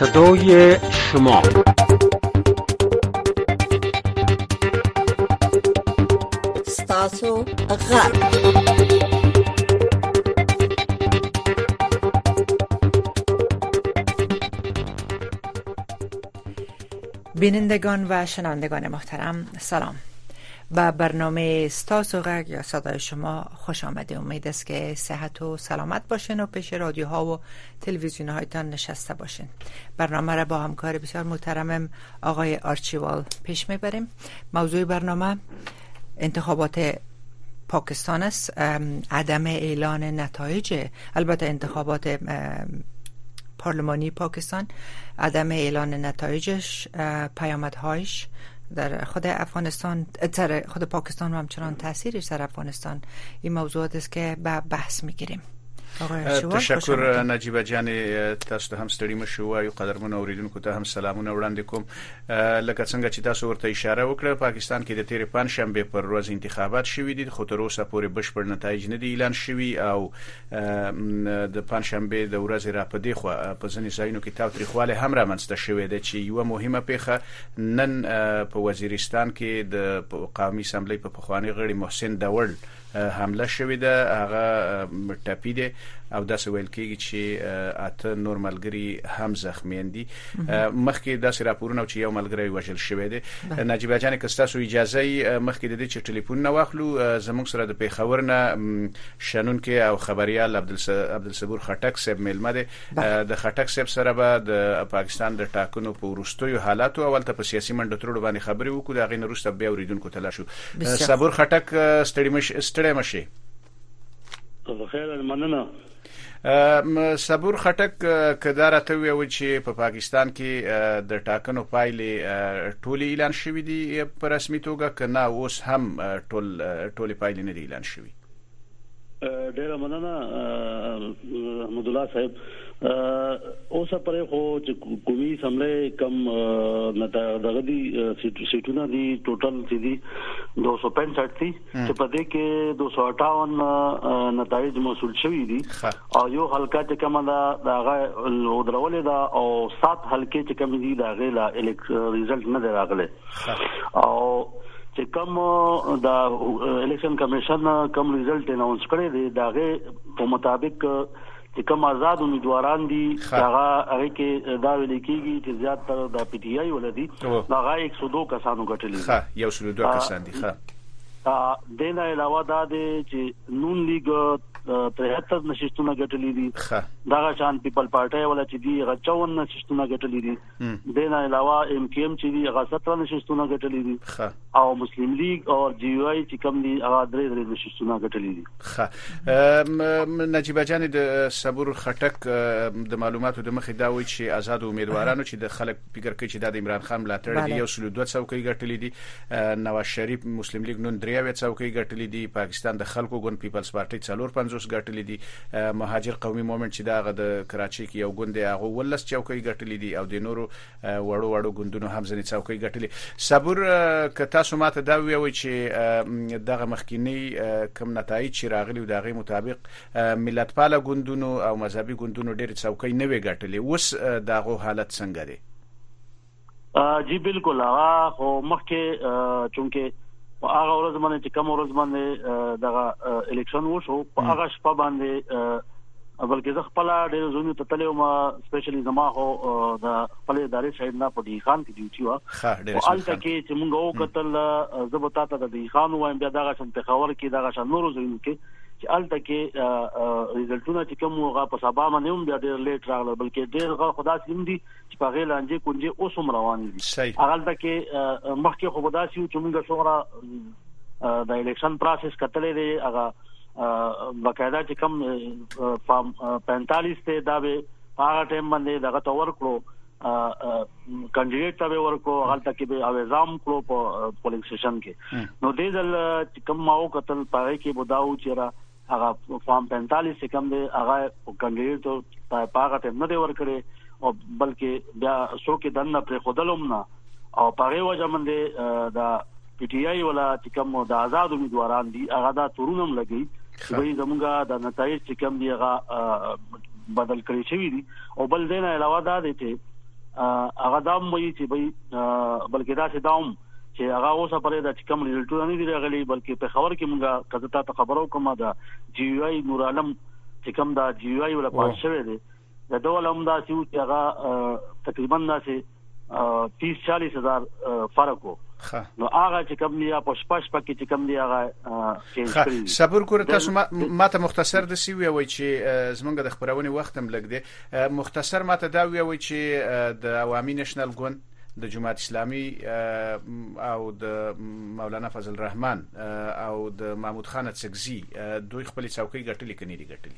صدای شما ستاسو غږ بینندگان و شنوندگان محترم، سلام. با برنامه ستاسو غږ یا صدای شما خوش آمده. امید است که صحت و سلامت باشین و پیش رادیوها و تلویزیون هایتان نشسته باشین. برنامه را با همکار بسیار محترمم آقای آرچیوال پیش میبریم. موضوع برنامه انتخابات پاکستان است. عدم اعلان نتایج البته انتخابات پارلمانی پاکستان، عدم اعلان نتایجش، پیامدهایش در خود افغانستان، در خود پاکستان و همچنان تاثیرش در افغانستان، این موضوعات است که به بحث میگیریم. تشکر نجیبه جان، تاسو ته هم ستړي مشو او قدرمن اوریدونکو ته هم سلامونه وړاندې کوم. لکه څنګه چې تاسو ورته اشاره وکړه، پاکستان کې د تیر پنځشنبه پر ورځ انتخابات شوې دي، خو تر اوسه پورې بشپړ نتایج نه دي اعلان شوي او د پنځشنبه د ورځې را پدې خو په ځینې ځایونو کې تاوتریخواله هم رامنځته شوې ده چې یو مهمه پیښه نن په وزیرستان کې د قومي اسمبلی په پخوانی غړي محسن داوړ حمله شوې ده. هغه ټپي ده او داسې ویل کېږي چې اته نور ملګري هم زخمیان دي. مخکې داسې راپورونه چې یو ملګری وژل شوی دی. نجیبه جان، که تاسو اجازه یې مخکې د دې چې ټلیفون نه واخلو، زموږ سره د پیښور نه شنونکو او خبريال عبدالصبور خټک صاحب میلمه دی. د خټک صاحب سره به د پاکستان د ټاکنو په وروستیو حالاتو اول ته په سیاسي منډه ترړو باندې خبرې وکړو، دا غي نه وروسته بیا اوریدونکو ته لاشو. صبور خټک، ستړي مشه. بخیر، مننه. صبور خټک، کدا راته ویو چې په پاکستان کې د ټاکنو پایلې ټولې اعلان شوې دي په رسمي توګه، کنه اوس هم ټولې پایلې نه دي اعلان شوې؟ ډیره مننه احمد الله صاحب. اوسه پرې خو چې قومي اسمبلی کم دغه دي سیټونه دي، ټوټل دي 265 دي چې په دې کې 258 نتایج موصول شوي دي او یو حلقه چې کومه دغه ودرولې ده او 7 حلقې چې کوم دي دغه لا ریزلټ نه راغله. او چې کوم د الیکشن کمیشن کوم ریزلټ اناونس کړی دی دغه په مطابق چې کوم آزاد امیدواران دي هغه کې دا ویل کېږي چې زیات تر د پی ټی آی ولدي هغه 102 کسانو ګټلي دي. ښه، 102 کسان دي. ښه، د نه علاوه دا دی چې نون لیگ 73 نشستونه ګټلي دي. دا شان پیپل پارټي ولا چې دی 54 نشستونه ګټلي دي. د نه علاوه ام کی ام چې دی 17 نشستونه ګټلي دي. او مسلم لیگ او جی یو آی چې کوم دي هغه 3 نشستونه ګټلي دي. نجیبه جان، د صبور خټک د معلوماتو د مخې دا وایي چې آزاد امیدوارانو چې د خلک فکر کوي چې د عمران خان ملاتړ دی 102 څوکۍ ګټلي دي. نواز شریف مسلم لیگ نن 3 څوکۍ ګټلي دي. پاکستان د خلکو ګوند پیپلز پارټي 450 ګټلي دي. مهاجر قومي مومنت چې دغه د کراچي کې یو ګوند دی هغه ولس چوکۍ ګټلي دي او د نورو وړو ګوندونو هم ځنې چوکۍ ګټلي. صبور، که تاسو ماته دا ویوي چې دغه مخکینی کم نتایج چې راغلي او دغه مطابق ملتپاله ګوندونو او مذهبي ګوندونو ډېر چوکۍ نه وی ګټلي، اوس دغه حالت څنګه دی؟ جی بالکل. هغه خو مخکې چونکه هغه ورځ باندې چې کوم ورځ باندې دغه الیکشن وشو په هغه شپه باندې بلکې زه خپل ډېر زونی ته تلم، سپیشلی زما هو د خپل ادارې شاید نه په دی خان کې ډیوټي و او الته کې چې موږ وکتل زبتا ته د دی خان وایم بیا دغه شان پیښور کې دغه شان نورو ځایونو کې چې الته کې ریزلټونه چې کوم هغه په سبا باندې هم بیا ډېر لیټ راغله، بلکې ډېر خدا سیم دي چې په غیر لانجه کونجه اوس هم روان دي. هغه الته کې مخکې خو خدا سیو چې موږ شوره د الیکشن پروسس کتلې دی، هغه باقاعده چې کوم فارم 45 ته دا به هغه ټیم باندې دغه تور کړو کینډیډیټ ته ورکو، هغه تک به اوزام کړو په پولینګ سټیشن کې. نو دې ځل کوم ماو قتل پاره کې بوداو چې هغه فارم 45 چې کوم دی هغه کینډیډیټ ته هغه ټیم نه دی ورکړي او بلکې بیا سو کې دنه پر خودلوم نه او پاره وجه باندې دا پی ټی آی ولا چې کوم د آزاد امیدواران دي هغه دا تورونم لګي چې زمونږه د نتایج چې کوم دی هغه بدل کړی شوی دي. او بل دینه علاوه دا دی چې هغه دام وایي چې بلکې دا چې دام چې هغه اوسه پرې د کم ریزلټونه نه دي راغلي، بلکې په خبر کې مونږه کزتا ته خبرو کوم دا جی یو آی نور عالم چې کوم دا جی یو آی ولا پاس شوی دی د ډول هم دا چې هغه تقریبا دا 30-40 هزار فرق وو. نو هغه چې کوم دی په شپږ پکې چې کوم دی هغه چینج کړی. صبر کور تاسو ماته مختصر د سی وی چې زمونږ د خبرونه وخت هم لګ دی، مختصر ماته دا وی چې د عوامي نېشنل ګوند د جماعت اسلامي او د مولانا فضل الرحمن او د محمود خان څکزي دوی خپل څوکۍ ګټلې کني دي ګټلې.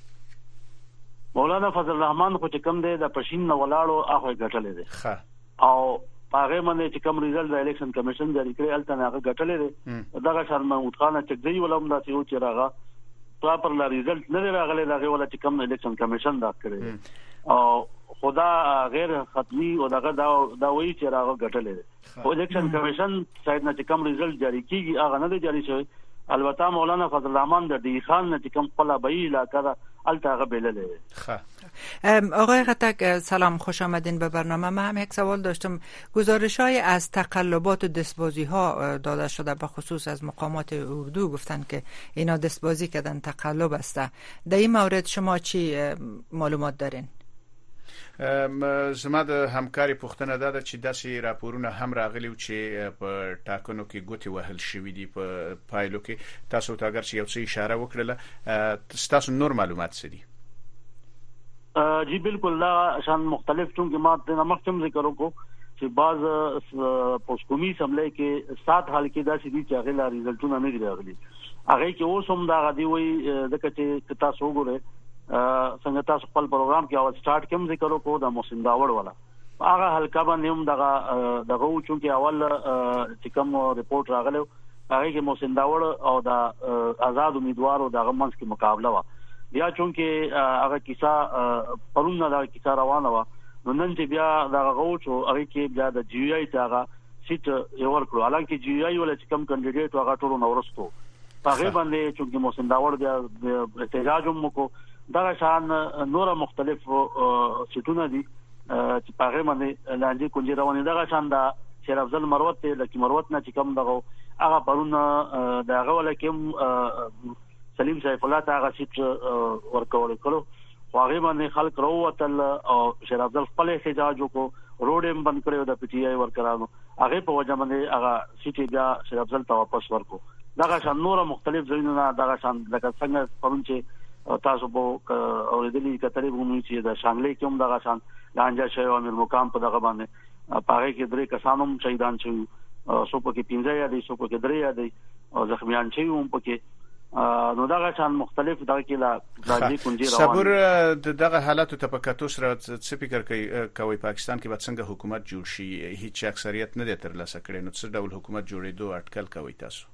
مولانا فضل الرحمن خو چې کوم دی د پښین نه ولاړو هغه ګټلې دي او هغه باندې چې کوم ریزلټ د الیکشن کمیشن جاری کړی الته هغه ګټلې دي. دغه شان محمود خان څکزي ولوم دا چې راغه پراپر لا ریزلټ نه راغلی، دغه ولا چې کوم الیکشن کمیشن دا کړی او خدا غیر ختمی او دغه دا وایي چې راغه ګټلې دي. او الیکشن کمیشن شاید نه چې کوم ریزلټ جاری کیږي هغه نه جاری شوی. البته مولانا فضل الرحمن د دی خان نه چې کوم خپل بهي علاقه التغه بلله. آقای خطک سلام، خوش آمدین به برنامه. من هم یک سوال داشتم. گزارش‌های از تقلبات و دستبازی ها داده شده، به خصوص از مقامات اردو گفتن که اینا دستبازی کردن، تقلب است. در این مورد شما چی معلومات دارین؟ زما د همکاري پوښتنه ده چې داسې راپورونه هم راغلي چې په ټاکنو کې ګوتې وهل شوې دي په پایلو کې. تاسو ته اگر چې یو څه اشاره وکړله، تاسو نور معلومات څه دي؟ جی بالکل لا شان مختلف چونکه ما د مخکم ذکر وکړو چې بعض پوسټکومي سملې کې 7 حال کې داسې دي چې هغه لا ریزلټونه نه دي راغلي. هغه کې اوس هم دا غدي وي دغه چې تاسو وګورئ څنګه تاسو خپل پروګرام کې اول سٹارټ کوم ذکر وکړو د محسن داوړ والا هغه حلقه باندې هم دغه چونکه اول چې کوم ریپورت راغلو هغه کې محسن داوړ او د آزاد امیدوارو دغه منځ کې مقابله و. بیا چونکه هغه کیسه پرون دا کیسه روانه و، نو نن چې بیا دغه غوچو هغه کې بیا د جی آی ته سیټ یو ورکړو. حالانکه جی آی ول چې کوم کینډیډیټ هغه ټولو نورستو هغه باندې چونکه محسن داوړ بیا احتجاج هم وکړو. دا شان نور مختلف سټونه دي چې هغه باندې لاندې کونجي روانه. دا شان دا شیر افضل مروت ته لکه مروت نه چې کوم دغه هغه پرون دغه ولکه سلیم سیف الله ته هغه سیټ ورکول کړو، خو هغه باندې خلک راوتل او شیر افضل خپل احتجاج وکړو، روډ هم بند کړو د پی ټی آی ورکرانو. هغه په وجه باندې هغه سیټ بیا شیر افضل ته واپس ورکو. دا شان نور مختلف ځایونه دا شان لکه څنګه پرون چې تاسو په اوریدلې کترې غوښمن چې د شانګلې کوم دغه شان لانجا شوی او امیر مقام په دغه باندې پاره کې درې کسانو شهیدان شوی، سو په کې 15 یا دي، سو په کې 3 یا دي او زخمیان شوی هم پکې. نو دغه شان مختلف دغه کې لا راځي کونجي روان. صبر دغه حالاتو ته په کتو سره څه فکر کوي پاکستان کې به څنګه حکومت جوړ شي؟ هیڅ اکثریت نه دی ترلاسه کړی، نو څه ډول حکومت جوړېدو اټکل کوي تاسو؟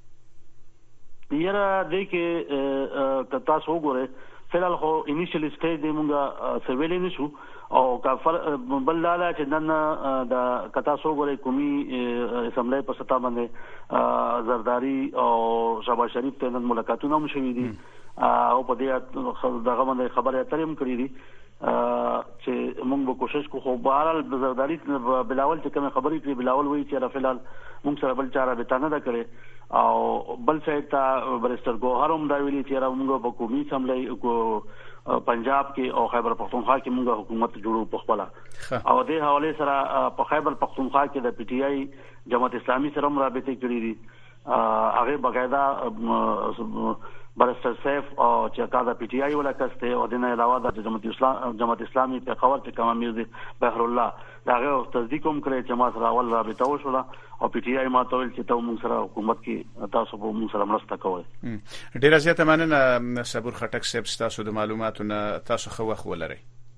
یاره دې کې تاسو وګورئ فلال خو انیشل سټیج دی مونږه سویل نه شو او کفر بللاله چې نن د تاسو وګورئ قومي اسمبلی په سطح باندې زرداری او شهباز شریف ته نن ملاقاتونه هم شوي دي او په دې دغه باندې خبره اترې هم کړې دي چې موږ به کوشش کوو. خو بهرحال زرداری بلاول چې کوم خبرې کړې بلاول وایي چې فلال موږ سره بل چاره به تانه دا کړي او بل څه ته برستر ګوهر هم دا ویلي چې موږ په قومي اسمبلی کو پنجاب کې او خیبر پختونخوا کې موږ حکومت جوړو په خپل او د حواله سره په خیبر پختونخوا کې د پی ټی آی جماعت اسلامي سره هم رابطه کړې دي. هغه باقاعده برستر سیف او چې کاذا پی ټی آی ولا کسته او د نه علاوه د جماعت اسلامي په خبر کې کوم امیر بهر الله داغه تصدیق هم کړی چې ما سره اول رابطه وشوله او پی ټی آی ما ته ویل چې ته موږ سره حکومت کې تاسو به موږ سره مرسته کوئ. ډیره زیاته مننه صبور خټک صاحب، تاسو د معلوماتونو تاسو خو وخت ولرئ.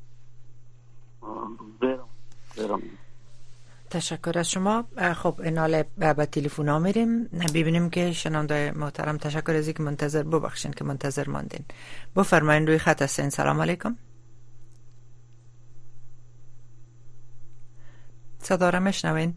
تشکر از شما. خب ایناله به تلفن ها میریم ببینیم که شنونده محترم تشکر از اینکه منتظر ببخشین که منتظر ماندین. بفرمایید روی خط هستین. سلام علیکم. صدا را میشنوین؟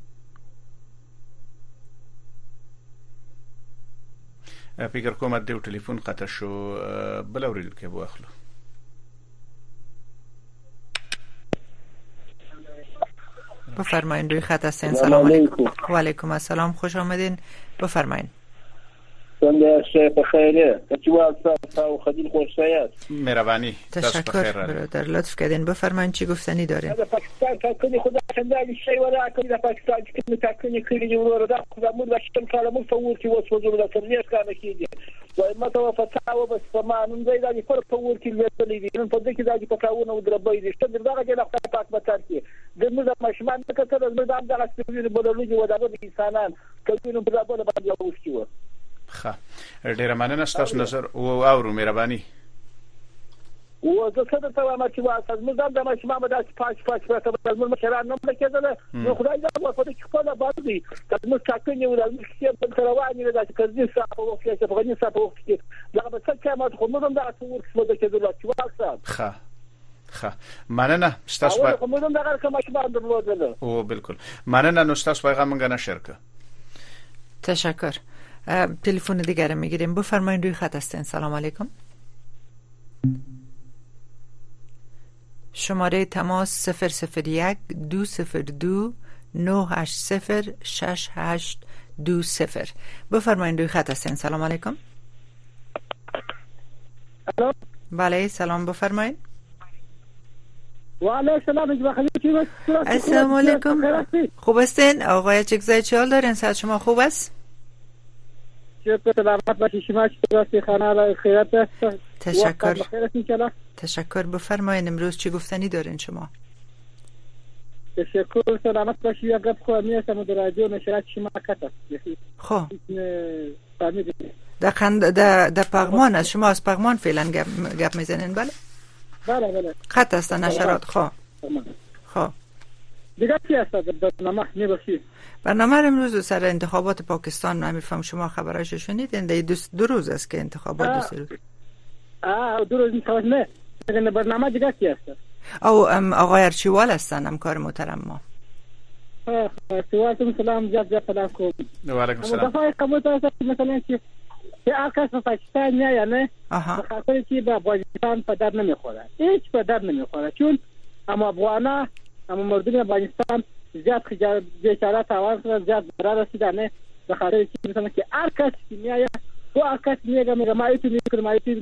فکر کوم دیو تلفن قطع شو، بل اوریدونکو به اخلو. بفرمایید روی خط هستین. سلام علیکم. و علیکم السلام، خوش آمدین، بفرمایید. سنده شیخ بخیره کچوال ساو خدیل خوشایت. مهربانی. تشکر برادر، لطف کردین، بفرمایید چی گفتنی دارین؟ در پاکستان تاکنی خدا خندانی شی ولا کنی در پاکستان که تاکنی کلی ورو را خدا مود واشتن کلام فور کی وصل ولا تنیش کانه کیږي وای ما ته فتاوه بس فمان زي دا پر فور کی لري نن په دې کې دا چې پکاونه ودربې دي څنګه دا غږی لا پاک بتر کی د موږ مشمان ته کړه د دام د استوینه بدلږي ودانه د انسانان کله په ځابله باندې اوسیو. ښه، ډیره مننه ستاسو نظر او اورو مهرباني. و زه څه ته وایم چې واسه موږ د مشمان د پاک پراته موږ مشران نه کېدل نو خدای دا په دې کې په باندې موږ ټاکنې ولر چې په تروانی د کزي صاحب او کې په غني صاحب او کې دا به څه کمه خو موږ د څور څه د کېدل چې واسه. ښه مننه ستاسو په موږ د هغه کوم مشمان درلودل. او بالکل مننه، نو ستاسو پیغام منګه نشر کړ. تشکر. تلفن دیگر میگیریم، بفرمایید روی خط هستین. سلام علیکم. شماره تماس 001 202 980 6820. بفرمایید روی خط هستین. سلام علیکم. بله سلام، بفرمایید. و علیکم السلام. السلام علیکم. خوب هستین آقای چکزای؟ چه حال دارین؟ صحت شما خوب است؟ تشکر. بفرمایید امروز چی گفتنی دارین شما؟ تشکر. سلامت باشی. اگر خواهی هستم در رادیو نشرات شما کتا خب در پغمان است. شما از پغمان فعلا گپ میزنین؟ بله بله خط است نشرات. خب دیگه چی هست برنامه میباشی؟ برنامه امروز سر انتخابات پاکستان. من میفهم شما خبرش شنیدین؟ دو روز است که انتخابات 2 روز. 2 روز انتخابات نه. برنامه دیگه چی هست؟ او آقای ارچیوال هستن، همکار محترم ما. ارچیوال سلام. زیاد سلام کوم. و علیکم السلام. دفعه قبول تاسو مثلا چې آکاس په پاکستان نه نه خاطر چې به افغانستان په در نمیخوره، هیچ په در نمیخوره، چون اما افغانا اما مردم افغانستان زیاد بیچاره تاوان سره زیاد ضرر رسیدنه به خاطر چې مثلا که آکاس میایا او آکاس میگه مایتی میکنه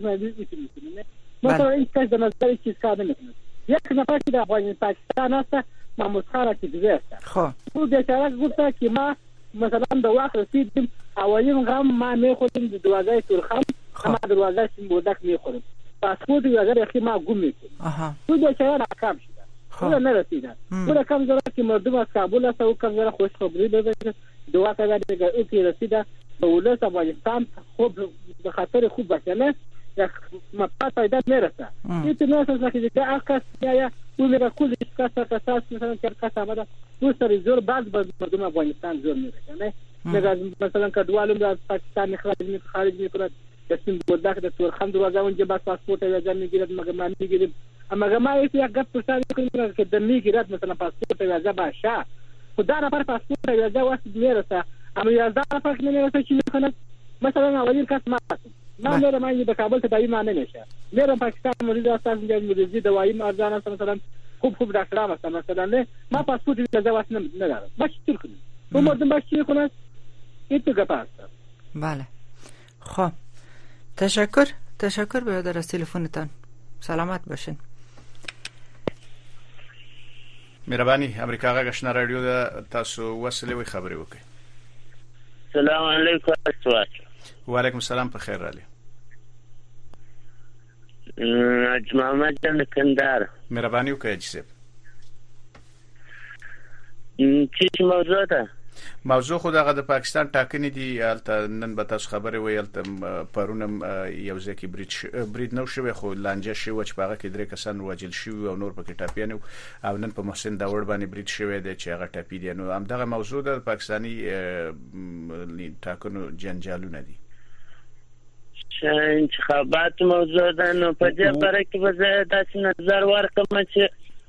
مثلا این کس در نظر چیز کار نمیکنه. یک نفر که در پاکستان هست محمود خان که دیگه است. خب او بیچاره گفته که ما مثلا در وقت رسیدیم اولین غم ما میخوریم در دروازه ترخم، اما دروازه سیمبودک میخوریم، پاسپورت دروازه اخی ما گم میکنیم. او بیچاره ناکام شد. او نرسیدن. او کم زره که مردم از کابل است، او کم زره خوش خبری بده دعا کرده دیگه او که رسیده به ولایت افغانستان خوب به خاطر خوب باشه نه یک مپات پیدا نرسه. این تو ناس که دیگه آکاس یا او میگه کلی کاساس مثلا که کاسا آمده او سر زور بعض مردم افغانستان زور میره نه. میگه مثلا کدوالم از پاکستان خارج میکنه دستیم بودک در تورخم دروازه اونجا بس پاسپورت ویزا میگیرد مگه میگیریم اما ما یک گپ پرسان میکنیم که در میگیرد مثلا پاسپورت ویزا باشه خدا نفر پاسپورت ویزا واسه میرسه اما 11 نفر نمیرسه چی میکنه. مثلا اولین کس ما میرم من به کابل تداوی ما نمیشه، میرم پاکستان مریض هستم اینجا مریضی دوایم ارزان است مثلا خوب دکترام هستم مثلا نه ما پاسپورت ویزا واسه ندارم باش چی کنیم اون مردم باش چی کنه این تو گپ است. بله خب تشکر برادر از تلفنتان. سلامت باشین. مهرباني. امریکا غږ رادیو د تاسو وسلې وي خبرې وکړي. السلام علیکم. و علیکم السلام. په خیر رالی. محمد جان کندهار. مهرباني وکړئ چې چی موضوع ده؟ موضوع خو دغه د پاکستان ټاکنې دي. البته نن به تاسو خبرې ویل ته پرونم یو ځکه برید نو شوی خو لانجه شوی چې هغه کې 3 کسان وژل شوی او نور پکې ټاپیان او نن په محسن داوړ باندې برید شوی دی چې هغه ټاپی دي. نو هم دغه موضوع د پاکستانی ټاکنو جنجالونه دي. انتخابات موضوع ده. نو په دې باره کې به زه داسې نظر ورکړم چې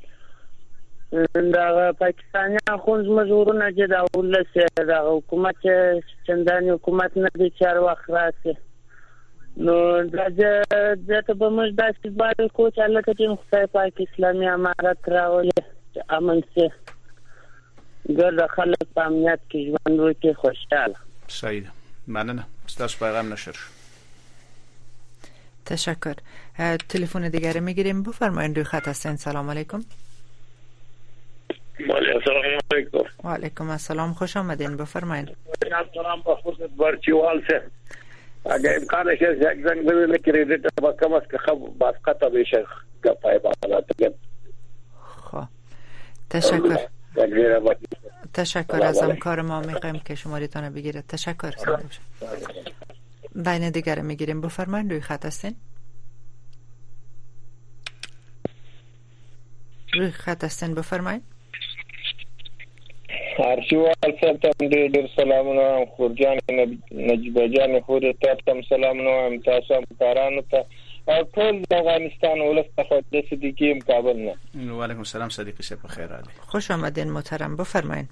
دا پاکستانیان خو مزورونه چې دا ولسه دا حکومت چنداني حکومت نه دي چار وخت راسي. نو دا ته به موږ داسې باید کو چې الله ته خدای پاک اسلامي امارت راولي چې امن سي ګرد خلک په امنیت کې ژوند وکړي خوشحاله. صحیح. مننه. ستاسو پیغام نشر شد. تشکر. تلفن دیگر میگیریم. بفرمایید روی خط هستین. سلام علیکم. السلام علیکم. و علیکم السلام. خوش آمدین. بفرمایید. سلام به خودت برچیوال سے. اگر امکانش است یک زنگ بزنید کریدیت با کم است که خب باسقط بشه گپای بالا. خب تشکر. تشکر از همکار ما. میخوایم که شمارتان بگیرید. تشکر. بین دیگر میگیریم. بفرمایید روی خط هستین. روی خط هستین. بفرمایید. ارشیوال صاحب ته ډېر سلامونه. خورجان نجیبه جان خور ته تم سلامونه. تاسو همکارانو ته او ټول افغانستان ولس ته د صدیقی کابل نه. و علیکم السلام صدیقی صاحب بخیر حال. خوش آمدین محترم. بفرمایید.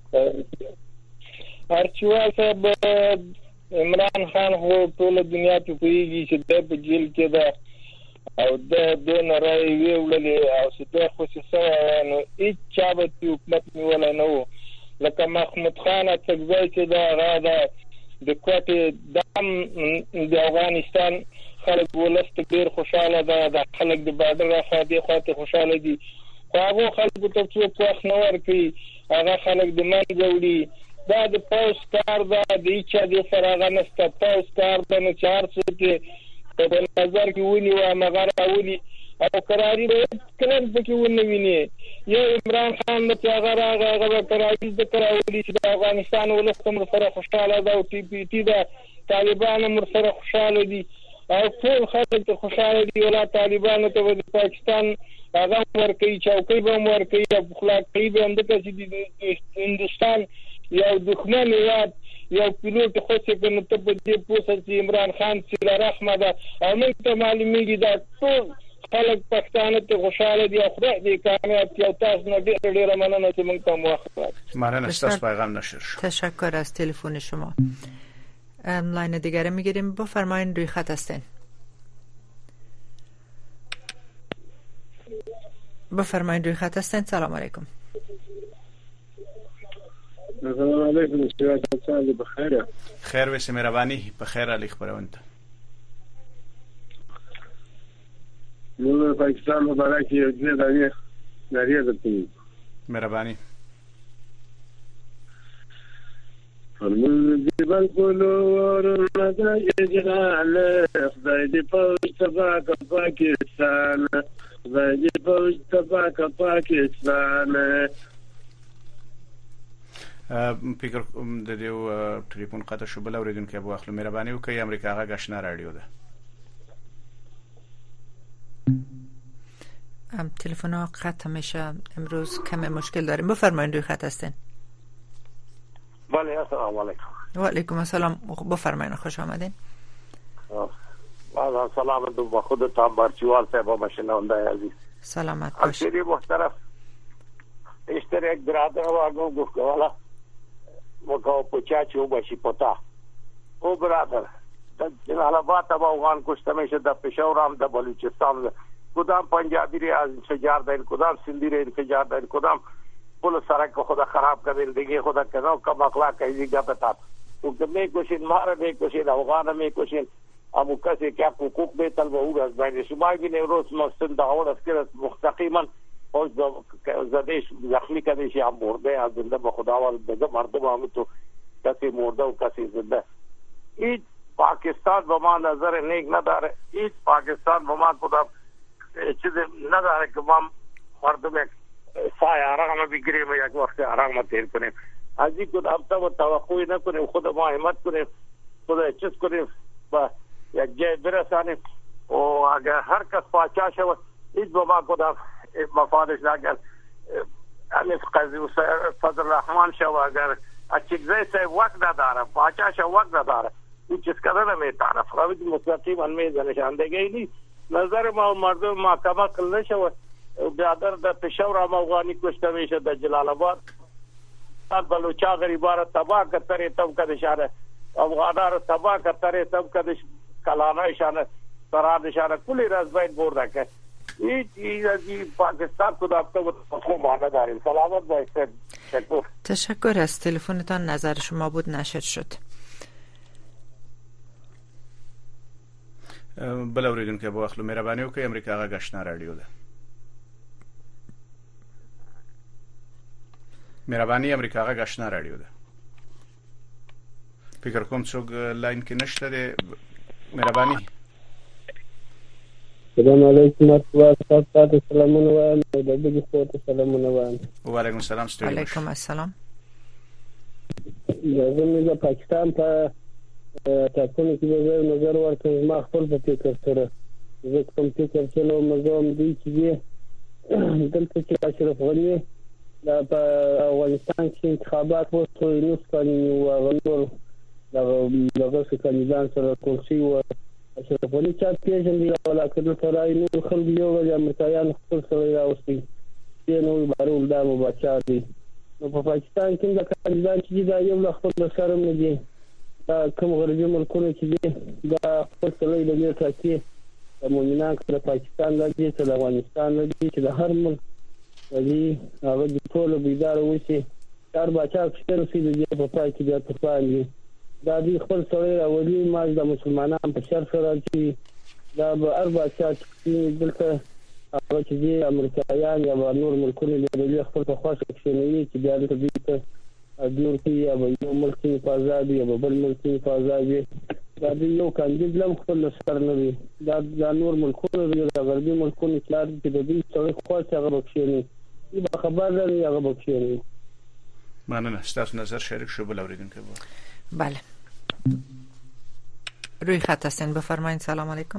ارشیوال صاحب عمران خان هو ټول دنیا ته پیږي چې د په جیل کې ده او د نړۍ ویولې او څه خصوصا نو هیڅ چا به حکومت نیول نه وو. لکه محمود خان څنګه چې دا غاده د کوټې د افغانستان خلک ولست ډیر خوشاله ده. د خلک د بادر خاطر خاطر خوشاله دي. خو هغه خلک ته څوک وخت نه ورکړي. هغه خلک د منځ وړي. دا د پوس کار ده. د هیڅ د فراغ نسته. پوس کار د نه چار څه کې په نظر کې ونی و مغار اولي او قراری به کلم پکې ونه ویني. یو عمران خان د هغه قراری د کراولي چې د افغانستان ولست مر سره خوشاله ده او ټي پی ټي د طالبان مر سره خوشاله دي او ټول خلک ته خوشاله دي. ولا طالبان ته د پاکستان هغه ورکوي چوکۍ به ورکوي او اخلاق کوي به هم د هندستان یو دښمن یاد یو پیلوټ خو چې په نوته په دې پوسه چې عمران خان سره رحمه ده او موږ ته معلومیږي دا ټول خلک پښتانه ته خوشاله دي. خدای دې کامیاب کړي. تاسو نه ډېر مننه چې موږ ته موافقت. مننه. تاسو پیغام نشر شد. تشکر از تلفن شما. لاین دیگه میگیریم. بفرمایید روی خط هستین. بفرمایید روی خط هستین. سلام علیکم. سلام علیکم. سلام بخیر. خیر و مهربانی. بخیر علی خبرونه. نو پاکستان مبارک یو دې دغه درته مهربانی. فرمون دی بلکلو ورنه جلال خدای دې پوښت تباک پاکستان. خدای دې پوښت تباک پاکستان. فکر د دې ټلیفون قطع شو. بل اوریدونکو ابو اخلو مهرباني وکړئ. امریکا غا غشنا رادیو ده. تلفن ها قطع میشه. امروز کم مشکل داریم. بفرمایید روی خط هستین. بله السلام علیکم. و علیکم السلام. بفرمایید. خوش آمدین. با سلام دو خودت هم برچیوال صاحب و شنونده عزیز سلامت باشید. خیلی محترم. اشتراک برادر واگو گفت والا مکو پچاچو باشی پتا او برادر جلال آباد با افغان کشته میشه. در پشاور هم در بلوچستان کدام پنجابی ریاض انفجار دادن کدام سندھی ریاض انفجار دادن کدام پل سڑک کو خدا خراب کر زندگی خدا کنا کم اخلاق کیسی کا بتا تو میں کوشش مار میں کوشش افغان میں کوشش ابو کسے کیا حقوق به طلب او بین شما بین روز مستند اور اسکر مستقیما او زدش زخمی کردی شی هم مرده از زنده به خدا و به مردم هم تو کسی مرده و کسی زنده. این پاکستان به ما نظر نیک نداره. این پاکستان به ما خدا چیز نداره که ما مردم سایه آرام بگیریم و یک وقت آرام تیر کنیم. از این کدام تا توقعی نکنیم. خود ما همت کنیم. خود چیز کنیم با یک جای برسانیم و اگر هر کس پاچا شود این به ما کدام مفادش نگل امیز قضی و فضل رحمان شو اگر اچگزه سه وقت نداره پاچا شو وقت نداره این چیز کده نمیتانه فقط مستقیم انمیز نشاندگی نی نظر ما مردم ما کمکل نشود بیادر در پشاور هم افغانی کشته میشه در جلال آباد بلوچا غریبا را تباه کرتره تب کدشانه افغانا را تباه کرتره تب کدش کلانه شانه سرانشانه کلی رزبین برده که این پاکستان تو دابطه بود ما نداریم. سلامت باشید. تشکر از تلفنتان. نظر شما بود نشر شد. بل اوریدونکو به اخلو مهرباني وکړئ. امریکا غږ آشنا رادیو ده. مهرباني امریکا غږ آشنا رادیو ده. فکر کوم څوک لاین کې نشته ده. مهرباني. السلام علیکم ورحمۃ اللہ. سلامونه وایم د دې خواته سلامونه وایم. وعلیکم السلام. علیکم السلام. زموږ د پاکستان په تاسو کې به نظر ورکړم. ما خپل په فکر سره زه کوم فکر چې نو مزوم دی چې دلته چې اشرف غنی دا په افغانستان کې انتخابات وشوي نو څنګه وغنور دغه کاندیدان سره کرسي و اشرف غنی چې پیژندل ولا کړو ترای نو خلک یو د امریکایانو خپل سره راوستي نو بارول دا مباشر دي. نو په پاکستان کې د کاندیدان چې دا یو خپل سره نه دي. دا کوم غربي ملکونه چې دي دا خپل سره د دې تاکي مؤمنان کړه پاکستان د دې څخه افغانستان د دې چې د هر ملک دی هغه د ټول بیدار وشي. تر بچا چې سي د دې په پای کې د تفاهم دا دی خپل سره اولی ماج د مسلمانانو په شر سره چې دا به اربع چې دلته هغه چې دی امریکایان یا نور ملکونه د خپل په خاصه کې نه چې بیا د دې دیور کې یا یو ملک په آزادي یا بل ملک په آزادي دا دی یو کاندید لم خپل سر نه دی. دا نور ملکونه د غربي ملکونو چې د دې څخه خاصه هغه بخښنه دی خبر لري هغه بخښنه. مننه. ستاسو نظر شریک شو. بل اوریدونکو. بله روی خط هستین بفرمایید. سلام علیکم.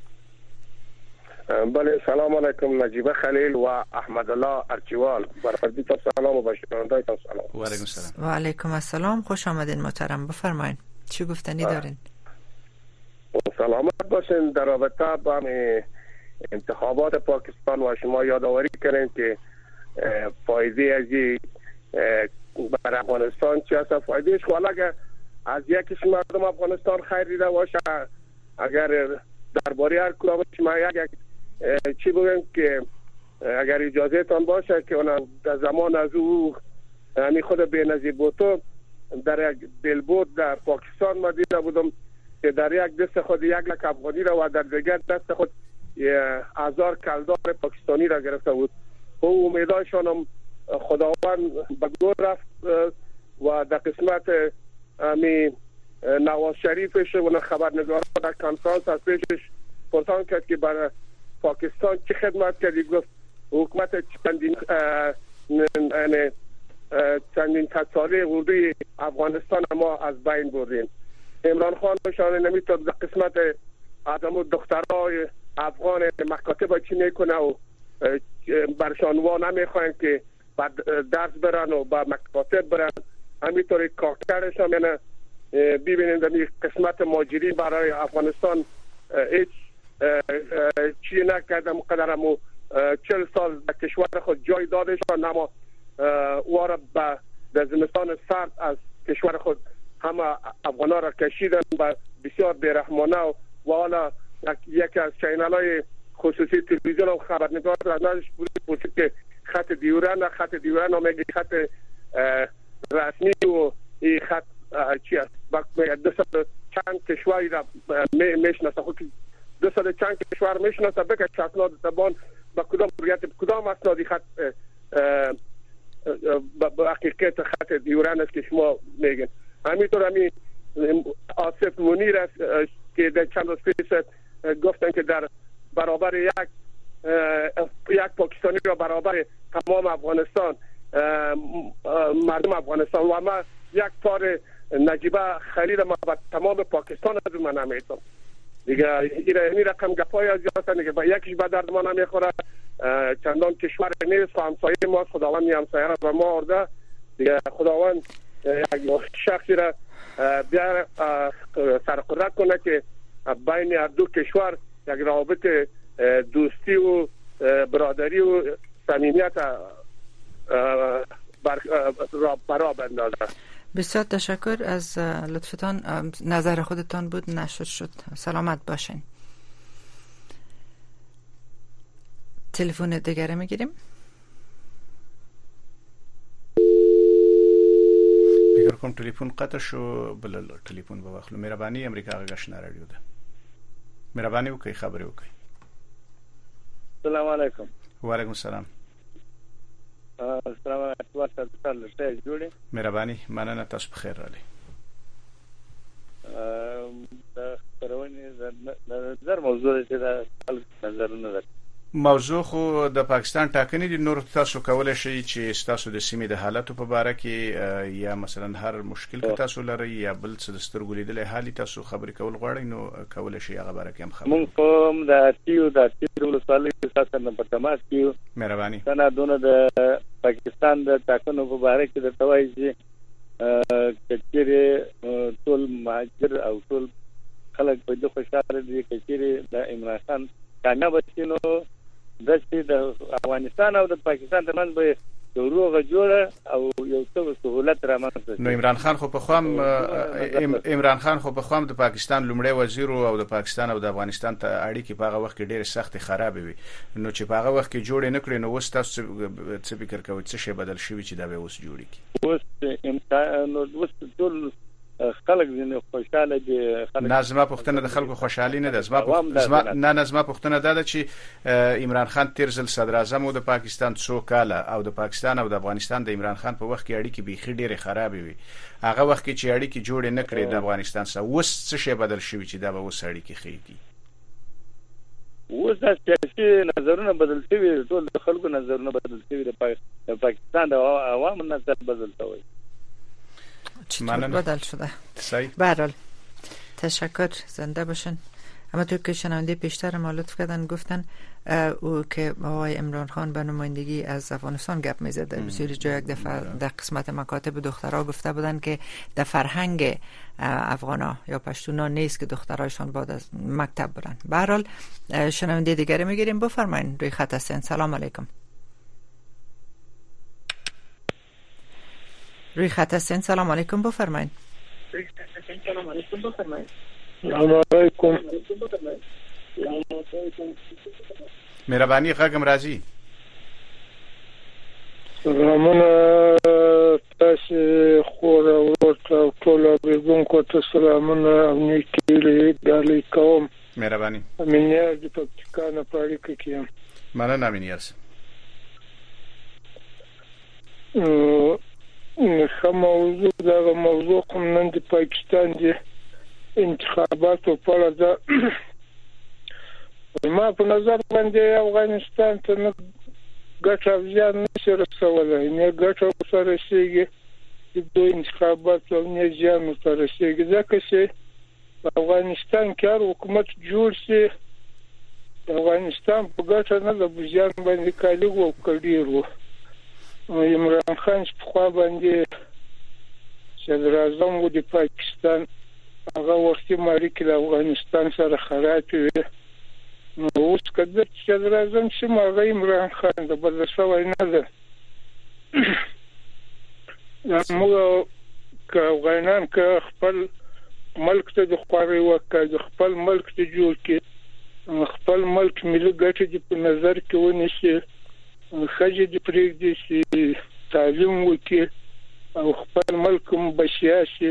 بله سلام علیکم. نجیبه خلیل و احمد الله ارچیوال برفردی تا سلام و باشنده تا سلام. و علیکم السلام. و علیکم السلام. خوش آمدین محترم. بفرمایید چی گفتنی دارین؟ سلامت باشین. در رابطه با انتخابات پاکستان و شما یادآوری کردین که فایده از برای افغانستان چی است. فایدهش خواهد از یکیش مردم افغانستان خیر دیده باشه. اگر درباره هر کدام شما یک چی بگم که اگر اجازه تان باشه که اون در زمان از او یعنی خود بینظیر بوتو در یک بیلبورد در پاکستان ما دیده بودم که در یک دست خود یک لک افغانی را و در دیگر دست خود 1000 کلدار پاکستانی را گرفته بود. او امیدایشان هم خداوند به گور رفت و در قسمت نواز شریفش و خبرنگاران در کنفرانس از پیشش پرسان کرد که برای پاکستان چه خدمت کردی. گفت حکومت چندین ساله اردوی افغانستان ما از بین بردیم. عمران خان نشانه نمیتاد در قسمت آدم و دخترای افغان مکاتب چی میکنه و برشان وا نمیخواین که درس برن و با مکاتب برن. همینطوری کارکرش هم یعنی ببینید در قسمت ماجری برای افغانستان هیچ چی نکردم قدرم و 40 سال در کشور خود جای دادشان اما وارد به زمستان سرد از کشور خود همه افغانا را کشیدن و بسیار بیرحمانه و حالا یکی از چینل های خصوصی تلویزیون و خبرنگار را نازش پرسید که خط دیورن هم میگه خط رسمی و این خط چی است. دو سال چند کشوری را میشناسه خود دو سال چند کشور میشناسه بکش اسناد زبان با کدام رویت کدام اسنادی خط با حقیقت خط دیورن است که شما میگن. همینطور همین آصف منیر است که در چند روز پیش گفتن که در برابر یک پاکستانی را برابر تمام افغانستان مردم افغانستان و ما یک پار نجیبه خلیل ما با تمام پاکستان از من نمیتونم دیگه. این رقم گپای از جاستن دیگه با یکیش به درد ما نمیخوره. چندان کشور نیست و همسایه ما خداوند همسایه را به ما آورده دیگه. خداوند یک شخصی را بیا سرقدرت کنه که بین هر دو کشور یک روابط دوستی و برادری و صمیمیت برا بندازه. بسیار تشکر از لطفتان. نظر خودتان بود نشر شد. سلامت باشین. تلفن دیگه میگیریم. فکر کوم ټلیفون قطع شو، بل ټلیفون به واخلو. مهرباني امریکا غشنا رادیو ده. مهرباني وکړئ خبرې وکړئ. السلام علیکم. وعلیکم السلام. السلام علیکم. تاسو ته جوړې. مهرباني مننه، تاسو په خیر راغلی. د خبرونه نظر موضوع چې دا نظرونه ده. موضوع خو د پاکستان ټاکنې دي. نور تاسو کولای شئ چې تاسو د سیمې د حالاتو په اړه کې یا مثلا هر مشکل که تاسو لرئ یا بل څه د سترګو لیدلې حالي تاسو خبرې کول غواړئ نو کولای شئ هغه باره کې هم خبرې. مونږ کوم د تیو ولسوالۍ سره نه په تماس کې. مهرباني. دا دونه د پاکستان د ټاکنو په اړه کې د توای چې کچېره ټول مهاجر او ټول خلک په دې خوشاله دي چې د عمران خان کامیاب شي نو د افغانستان او د پاکستان ترمنځ به یو روغه جوړه او یو څه سہولت رامنځته. نو عمران خان خو په خوام د پاکستان لومړی وزیر او د پاکستان او د افغانستان ته اړیکې په هغه وخت کې ډېر سخت خراب وي، نو چې په هغه وخت کې جوړ نه کړي نو اوس تاسو څه فکر کوئ څه شی بدل شوی چې دا به اوس جوړ کی؟ اوس امکان نو اوس ټول خلک زنه خوشاله دي. نظم پښتنه د خلکو خوشحالي نه ده. نظم پښتنه ده چې عمران خان تیر ځل صدر اعظم د پاکستان څو کاله او د پاکستان او د افغانستان د عمران خان په وخت کې اړیکې بيخي ډېرې خراب وي. هغه وخت کې چې اړیکې جوړې نه کړې د افغانستان سره اوس څه شی بدل شوی چې دا به اوس اړیکې خېږي؟ اوس د سیاسي نظرونه بدل شوی، ټول د خلکو نظرونه بدل شوی، د پاکستان د عوامو نظر بدل شوی. بدل شده. به هر حال تشکر، زنده باشن. اما تو که شنونده پیشتر ما لطف کردن گفتن او که آقای عمران خان به نمایندگی از افغانستان گپ میزد. در بسیاری جا یک دفعه در قسمت مکاتب دخترها گفته بودن که در فرهنگ افغانا یا پشتونا نیست که دخترایشان بعد از مکتب برن. به هر حال شنونده دیگری میگیریم. بفرمایید روی خط هستین. سلام علیکم. روی خط هستین. سلام علیکم. بفرمایید. سلام علیکم. مهرباني غږم راځي. سلامونه تاسو خور او ورته ټول اوریدونکو ته سلامونه او نیکي ډالۍ کوم. مهرباني. امینیاز د پکتیکا نه پاړی کېم. مننه امینیاز. موضوع کوم نن د پاکستان د انتخاباتو په اړه ده. ما په نظر باندې افغانستان ته نه ګټه او زیان نشي رسولای، نه ګټه سره رسیږي د انتخاباتو نه زیان سره رسیږي، ځکه چې په افغانستان کې هر حکومت جوړ شي د افغانستان په ګټه نه د زیان باندې کالي وکړي وو. عمران خان په خوا باندې صدر اعظم و د پاکستان هغه وختي اړیکې د افغانستان سره خراب وي. نو اوس کله چې صدر اعظم شي هغه عمران خان د بدل شوی نه ده. موږ که افغانان که خپل ملک ته د خواري وکړي، د خپل ملک ته جوړ کړي، خپل ملک ملي ګټې په نظر کې ونیسي، خځې د پرېږدي چې تعلیم وکړي او خپل ملک مبشیا شي،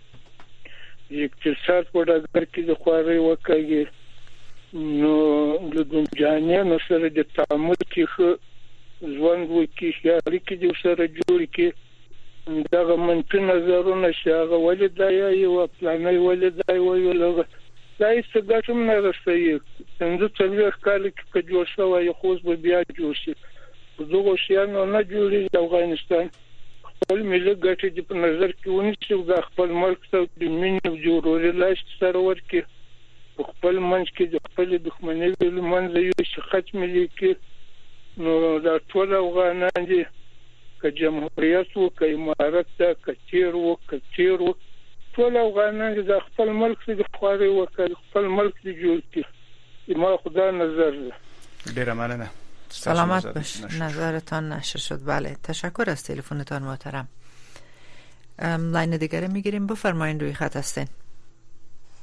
اقتصاد په ډګر کې د خواري وکړي، نو د دنیانو سره د تعامل کې ژوند وکړي، اړیکې د سره جوړ کړي. دغه منفي نظرونه چې هغه ولې دا یو پلانې ولې دا یو دا هیڅ ګټه نه رسوي. څنګه څلور کال کې جوړ شوی خو به بیا جوړ شي. دغه شیانو نه جوړي. افغانستان خپل ملي ګټې په نظر کې ونیسي او د خپل ملک ته د مینې او جوړولو لاس سره ورکړي، په خپل منځ کې د خپل دښمنۍ له منځه یوسي، ختم لیکي. نو دا ټول افغانان دي، که جمهوریت وو که امارت ده که تیر وو که تیر وو، ټول افغانان دي د خپل ملک څخه د خواري وکړي، خپل ملک دې جوړ کړي. ما خدا نظر ده. ډیره مننه. سلامت باش. نظرتان نشر شد. بله تشکر از تلفنتان محترم. لاین دیگه میگیریم. بفرمایید روی خط هستین.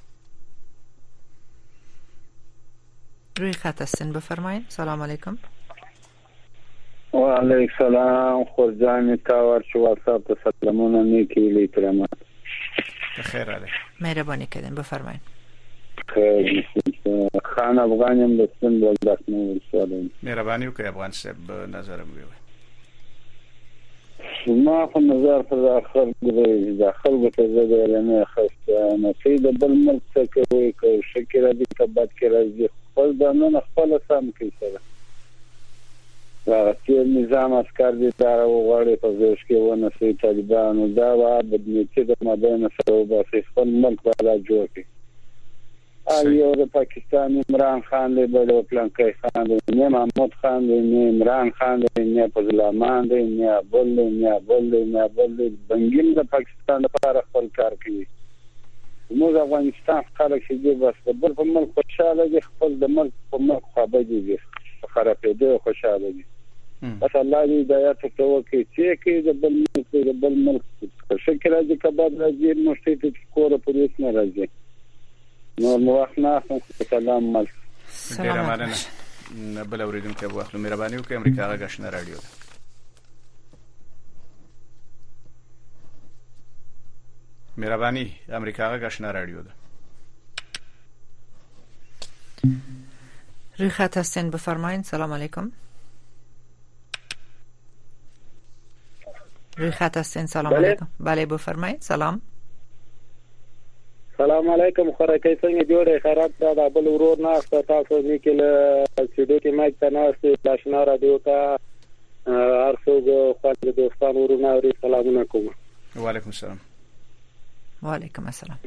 روی خط هستین بفرمایید. سلام علیکم. وعلیکم السلام خورجان تاور شو واتساپ ته سلامونه نیکی لیکرامات بخیر علی مهربانی کردین بفرمایید. خیر خان افغانیم د سند ولدت نو ورسوم مهرباني وکړئ افغان صاحب نظر موږ ما په نظر پر اخر د خلکو ته زده نه خسته نه سید بل ملک څخه کوي که شکر دې کبد کې راځي خپل دانه خپل سم کوي سره راځي نظام عسكر دې دار وغړي په ځوش کې ونه سي طالبانو دا وا بدنيتي د مدینه سره به خپل ملک ولا جوړ کړي ایو د پاکستان عمران خان له بل پلان کې خان نه محمود خان نه عمران خان نه فضلامان نه بل بنګیم د پاکستان لپاره خپل کار کوي موږ افغانستان خلک چې دې بس بل په ملک خوشاله دي خپل د ملک په ملک خابه دي خرابې دي خوشاله دي بس الله دې هدایت وکړي چې د بل ملک شکر دې کباب راځي مشته کور پولیس نه راځي نو موخنا سلام مل سلام بل اوریدونکو واخلو مهرباني وکړئ امریکا غږ رادیو مهرباني امریکا غږ رادیو ده روی خط هستین بفرمایید. سلام علیکم. روی خط هستین. سلام علیکم. بله بفرمایید. سلام علیکم. خورا کې څنګه جوړه خیرات دا بل ورور نه تاسو نیکل سټډیو کې مایک تناسه لاشنا رادیو ته ارڅو خپل دوستان ورونه او سلامونه کوم. وعلیکم السلام. وعلیکم السلام.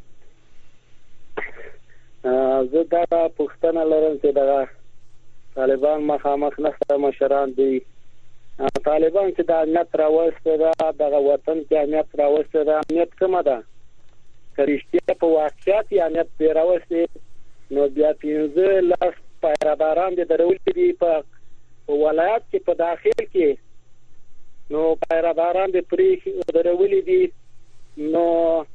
زه دا پښتنه لرم چې دا طالبان مخامخ نه مشران دي. طالبان چې دا امنیت راوسته دا د وطن کې امنیت راوسته دا امنیت کومه ده کریشتیا په واقعیت امنیت راوسته نو بیا 15 لاس پیراداران دي درول دي په ولایت کې په داخل کې نو پیراداران دي پرې درول دي نو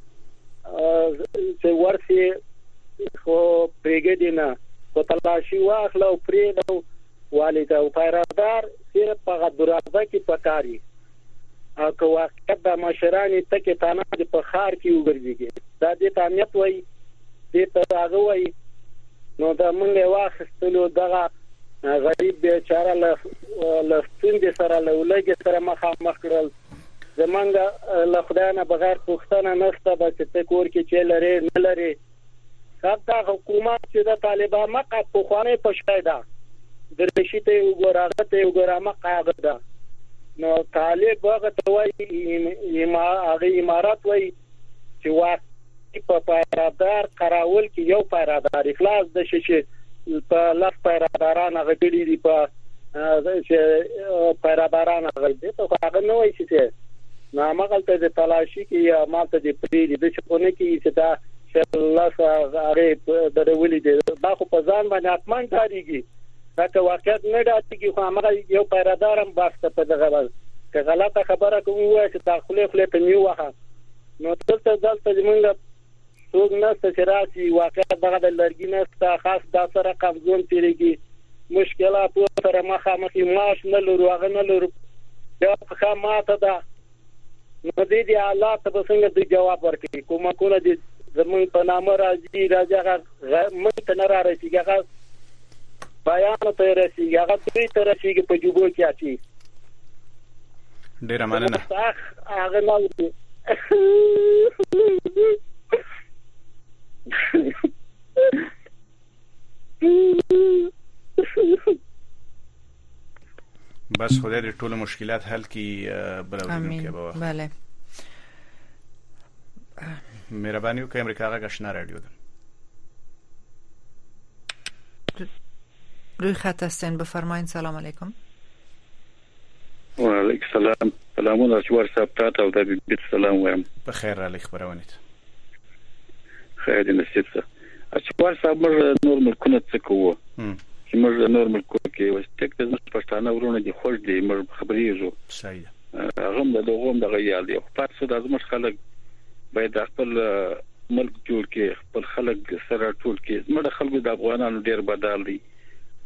چې ورسي خو پرېګدینه په تلاشي واخلو پرې نو والد او پیرادار صرف په دروازه کې پکاري او که واقعیت د مشرانی تکه تانه په خار کې وګرځي دا د تامنیت وای د تاغه وای نو دا موږ واخستلو دغه غریب بیچاره له ستونزې سره له ولګي سره مخامخ کړل زمونږ له خدای نه بغیر پښتنه نشته چې ته کور کې چې لري نه لري دا حکومت چې د طالبان مقا په خوانه پښایدا د رشته وګورغه مقا ده نو طالب هغه ته وایي هغه امارات وایي چې واقعي په پیرادار قراول کې یو پیرادار اخلاص د شي په لاس پیراداران هغه دي په چې پیراداران هغه دي ته هغه نو وایي چې نو مغلطه د تلاشي کې یا ماته د پری د چونه کې چې دا الله سره درولې دي دا خو په ځان باندې اتمان کاریږي دا که واقعیت نه داتېږي خو هغه یو پیرادارم باسته په دغه که غلطه خبره کوم وای چې تاخله خپل په نیو وها نو دلته زمونږ څوک نشته چې راسي واقعیت دغه د لرګي نشته خاص دا سره قبضون تیریږي مشکلات سره مخامخ ماش نه لرو هغه نه لرو دا ښه ماته ده نو دې حالات به څنګه د جواب ورکړي کومه کوله دي زمون په نامه راځي مونږ ته نه راځي هغه بیان ته راځي هغه دوی ته راځي په جوبو کې اچي ډیر مننه هغه نو بس خدای دې ټول مشکلات حل کړي بلورونو کې به بله مهرباني وکړئ امریکا غږ آشنا رادیو ده روی خط هستین بفرمایید. سلام علیکم. و علیکم السلام. سلامونه شوار صاحب تاسو او د بیت سلام وایم. بخیر علی خبرونیت. خیر دې نصیب شه. شوار صاحب نور ملکونه څه کوو؟ چې موږ نور ملکونه کې وسته د پښتانه ورونه دي خوښ دي موږ خبرېږو. صحیح. هغه د غوم دغه یال دی. خو تاسو د ازمر خلک باید خپل ملک جوړ کې خپل خلک سره ټول کې زموږ خلکو د افغانانو ډیر بدل دي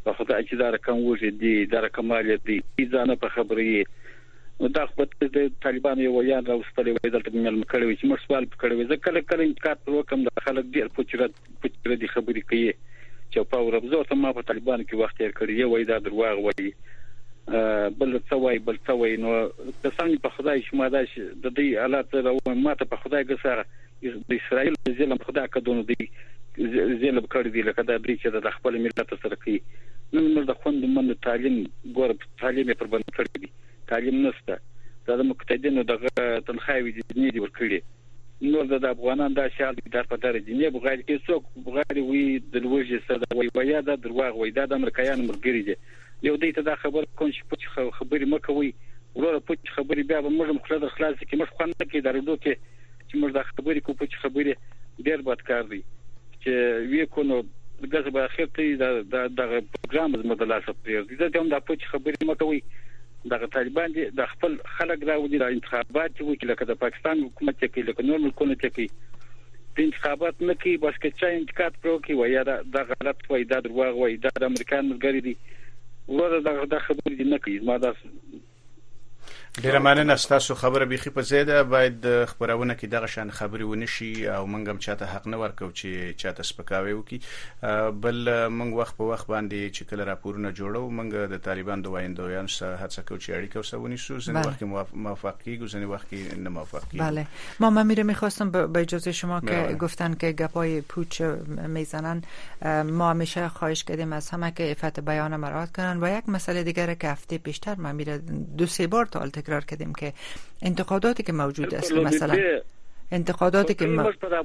په خدای چې دا رقم وږي دا رقم مال دی ځانه په خبرې دا خو د طالبانو یو یان راوستلې وای دلته مل کړی چې موږ سوال کړی زه کله کله انتقاد وکم د خلک ډیر پوچره دي خبرې کوي چې په ورځو ته ما په طالبانو کې وخت تیر کړی وای دا درواغ وای بل څه وای نو د څنګه په خدای شما دا د دې حالات راو ماته په خدای ګساره د اسرائیل ظلم خدای کډونه دی ظلم کړی دی لکه دا چې د خپل ملت سره کوي نن موږ د خوند من تعلیم ګور تعلیم پر باندې کړی دی تعلیم نشته دا د مقتدینو دغه تنخواوي دي نه دی ورکړي نو د افغانان دا شال دي د پدار دي نه بغیر کې څوک بغیر وي د لوجه سره وي بیا دا درواغ وي دا د امریکایانو مرګري دي یو دې ته دا خبر کوم چې خبرې مکوي ورور په خبرې بیا به موږ مخلد خلاص کې موږ خوند کې درودو کې چې موږ دا خبرې کو په خبرې ډېر بد کار دی چې وی کو نو دغه به اخر ته دا پروګرام زموږ د لاسه پرې دي دا هم د په خبرې مکوي دغه طالبان دي د خپل خلک راوړي د انتخابات چې لکه د پاکستان حکومت کې لکه نور ملکونه کې د انتخابات نه کې بس کې چې انتخابات پرو کې وای دا غلط وای دا درواغ وای دا د امریکایانو مرګري دي ورته دا خبرې دي نه کوي ما دا ډیره مننه تاسو خبره بيخي په زیاده باید خبرونه کې دغه شان خبري ونشي او موږ هم چاته حق نه ورکو چې چاته سپکاوي وکي بل موږ وخت په وخت باندې چې کله راپورونه جوړو موږ د طالبان د وایندویان سره هڅه کوو چې اړیکه وسونی سو ځنه وخت موافقی ځنه وخت نه موافقی بله ما میره میخواستم به اجازه شما که گفتن که گپای پوچ میزنن ما همیشه خواهش کردیم از همه که عفت بیان مراعات کنن و یک مسئله دیگه که هفته پیشتر ما میره 2-3 بار تکرار کردیم که انتقاداتی که موجود است مثلا انتقاداتی که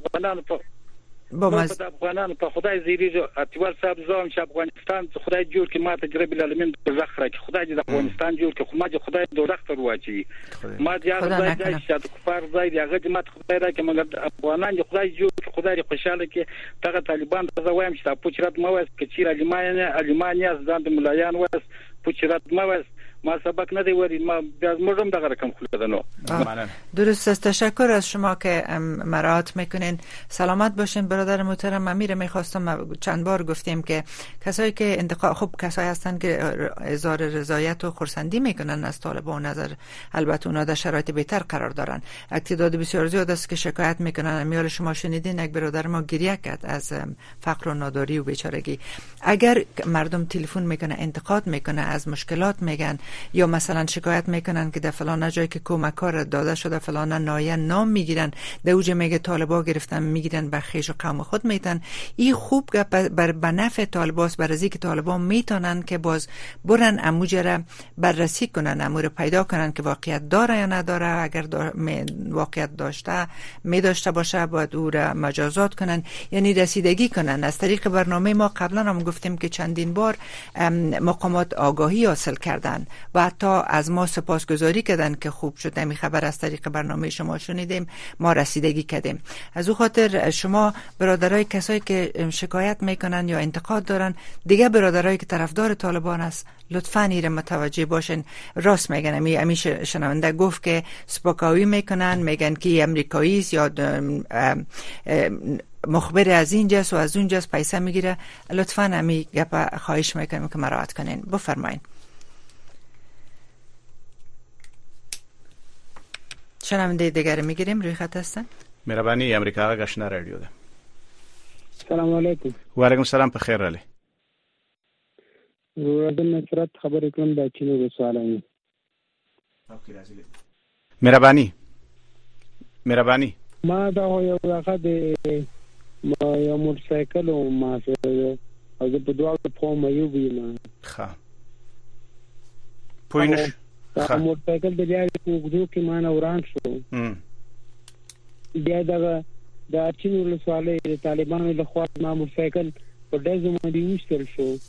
با افغانان په خدای زیری اتوال صاحب زوم چې افغانستان خدای جوړ کې ما تجربه العالمین دوزخ را کې خدای د افغانستان جوړ کې خو ما خدای دوزخ ته واچي ما دې هغه ځای چې کفار ځای دی هغه ما خدای را کې مګر افغانان خدای جوړ کې خدای خوشاله کې دغه طالبان ته وایم چې تاسو چرته مو واس کې چې المانیا ځان د ملایان واس پوچرات مو واس ما سبق نده وری ما مردم دغه رقم خودنو درست است. تشکر از شما که مراعات میکنین. سلامت باشین برادر محترم. امیر میخواستم چند بار گفتیم که کسایی که انتقاد خب کسایی هستن که اظهار رضایت و خرسندی میکنن از طالبان نظر البته اونا در شرایط بهتر قرار دارن. تعداد بسیار زیاد است که شکایت میکنن. امیال شما شنیدین یک برادر ما گریه کرد از فقر و ناداری و بیچارگی. اگر مردم تلفن میکنه انتقاد میکنه از مشکلات میگن یا مثلا شکایت میکنن که در فلان جایی که کمک‌ها داده شده فلان نایه نام میگیرن در اوج میگه طالبا گرفتن میگیرن به خیش و قوم خود میتن. این خوب بر بنفع طالباست بر ازی که طالبا میتونن که باز برن اموجره بررسی کنن امور پیدا کنن که واقعیت داره یا نداره. اگر واقعیت داشته میداشته باشه باید او را مجازات کنن یعنی رسیدگی کنن. از طریق برنامه ما قبلا هم گفتیم که چندین بار مقامات آگاهی حاصل کردن و حتی از ما سپاسگزاری کردن که خوب شد. همین خبر از طریق برنامه شما شنیدیم ما رسیدگی کردیم. از او خاطر شما برادرای کسایی که شکایت میکنن یا انتقاد دارن دیگه برادرایی که طرفدار طالبان است لطفاً ایره متوجه باشین. راست میگن. همیشه شنونده گفت که سپکاوی میکنن میگن که امریکایی است یا مخبر از اینجاست و از اونجاست پیسه میگیره. لطفاً همی گپ خواهش میکنم که مراعات کنین. بفرمایید. شنونده دیگر میگیریم. روی خط هستن. مهربانی امریکا گشنه رادیو ده. سلام علیکم. و علیکم السلام په خیر علي. ورته نصرت خبرې کوم د چینو سوالونه. مهربانی ما دا یو هغه د یو موټرسایکل او ما سره او په دوه په مې یو بیم. ښه. پوینش دا موټرسایکل د بیا کوګدو کې مان اوران شو. بیا دا چینو سوالې طالبانو له خوا ما موټرسایکل په دزو باندې وشتل شو.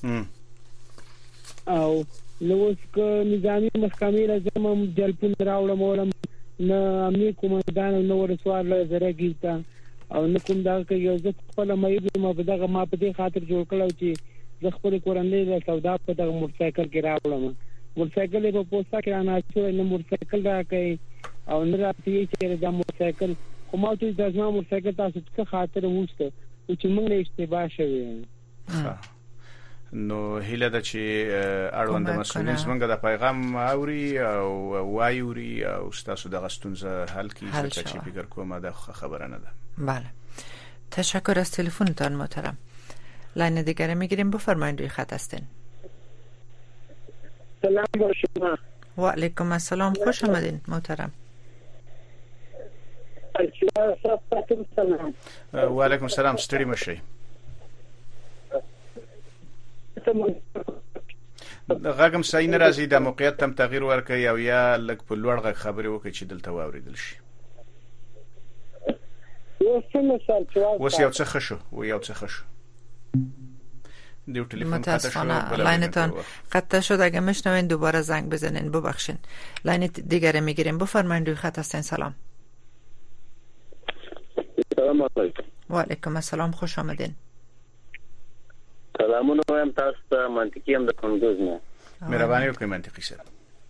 او نو څنګه نظامی محکمې لازم جلپون راوړم ولم نه امي کومندان نو ورسوال زره کیتا او نو کوم دا کې یو ځکه خپل مې ما بدغه ما په دې خاطر جوړ کړو چې زه خپل کورنۍ له سودا په دغه موټرسایکل کې راوړم. موټرسایکل په پوسټه کې انا چې نو موټرسایکل راکې او نه راځي چې دا موټرسایکل کومه چې د ځما موټرسایکل تاسو څه خاطر وسته چې موږ اشتباه شوی. نو هیله ده چې اړوند مسؤلین څنګه د پیغام اوري او وایوري او تاسو د غستونزه حل کی چې فکر کوم دا خبره نه ده. بله، تشکر از تلفنتان محترم. لاین دیگه میگیریم، بفرمایید روی خط هستین. سلام با شما. و علیکم السلام، خوش آمدین محترم. و علیکم السلام، ستړي مشئ. غږم صحیح نه راځي، د موقعیت تم تغییر ورکړئ او یا لږ په لوړ غږ خبرې وکړئ چې دلته واوریدل شي. اوس یو څه ښه شو. دیو تلفن قطع شد. لاینتان قطع شد. اگه میشنوین دوباره زنگ بزنین، ببخشین. لاین دیگه میگیریم، بفرمایید روی خط هستین. سلام. سلام علیکم. و علیکم السلام، خوش آمدین. سلامونه وایم تاسو ته. منطقي هم د کندوز نه. مهرباني وکړئ منطقي سره.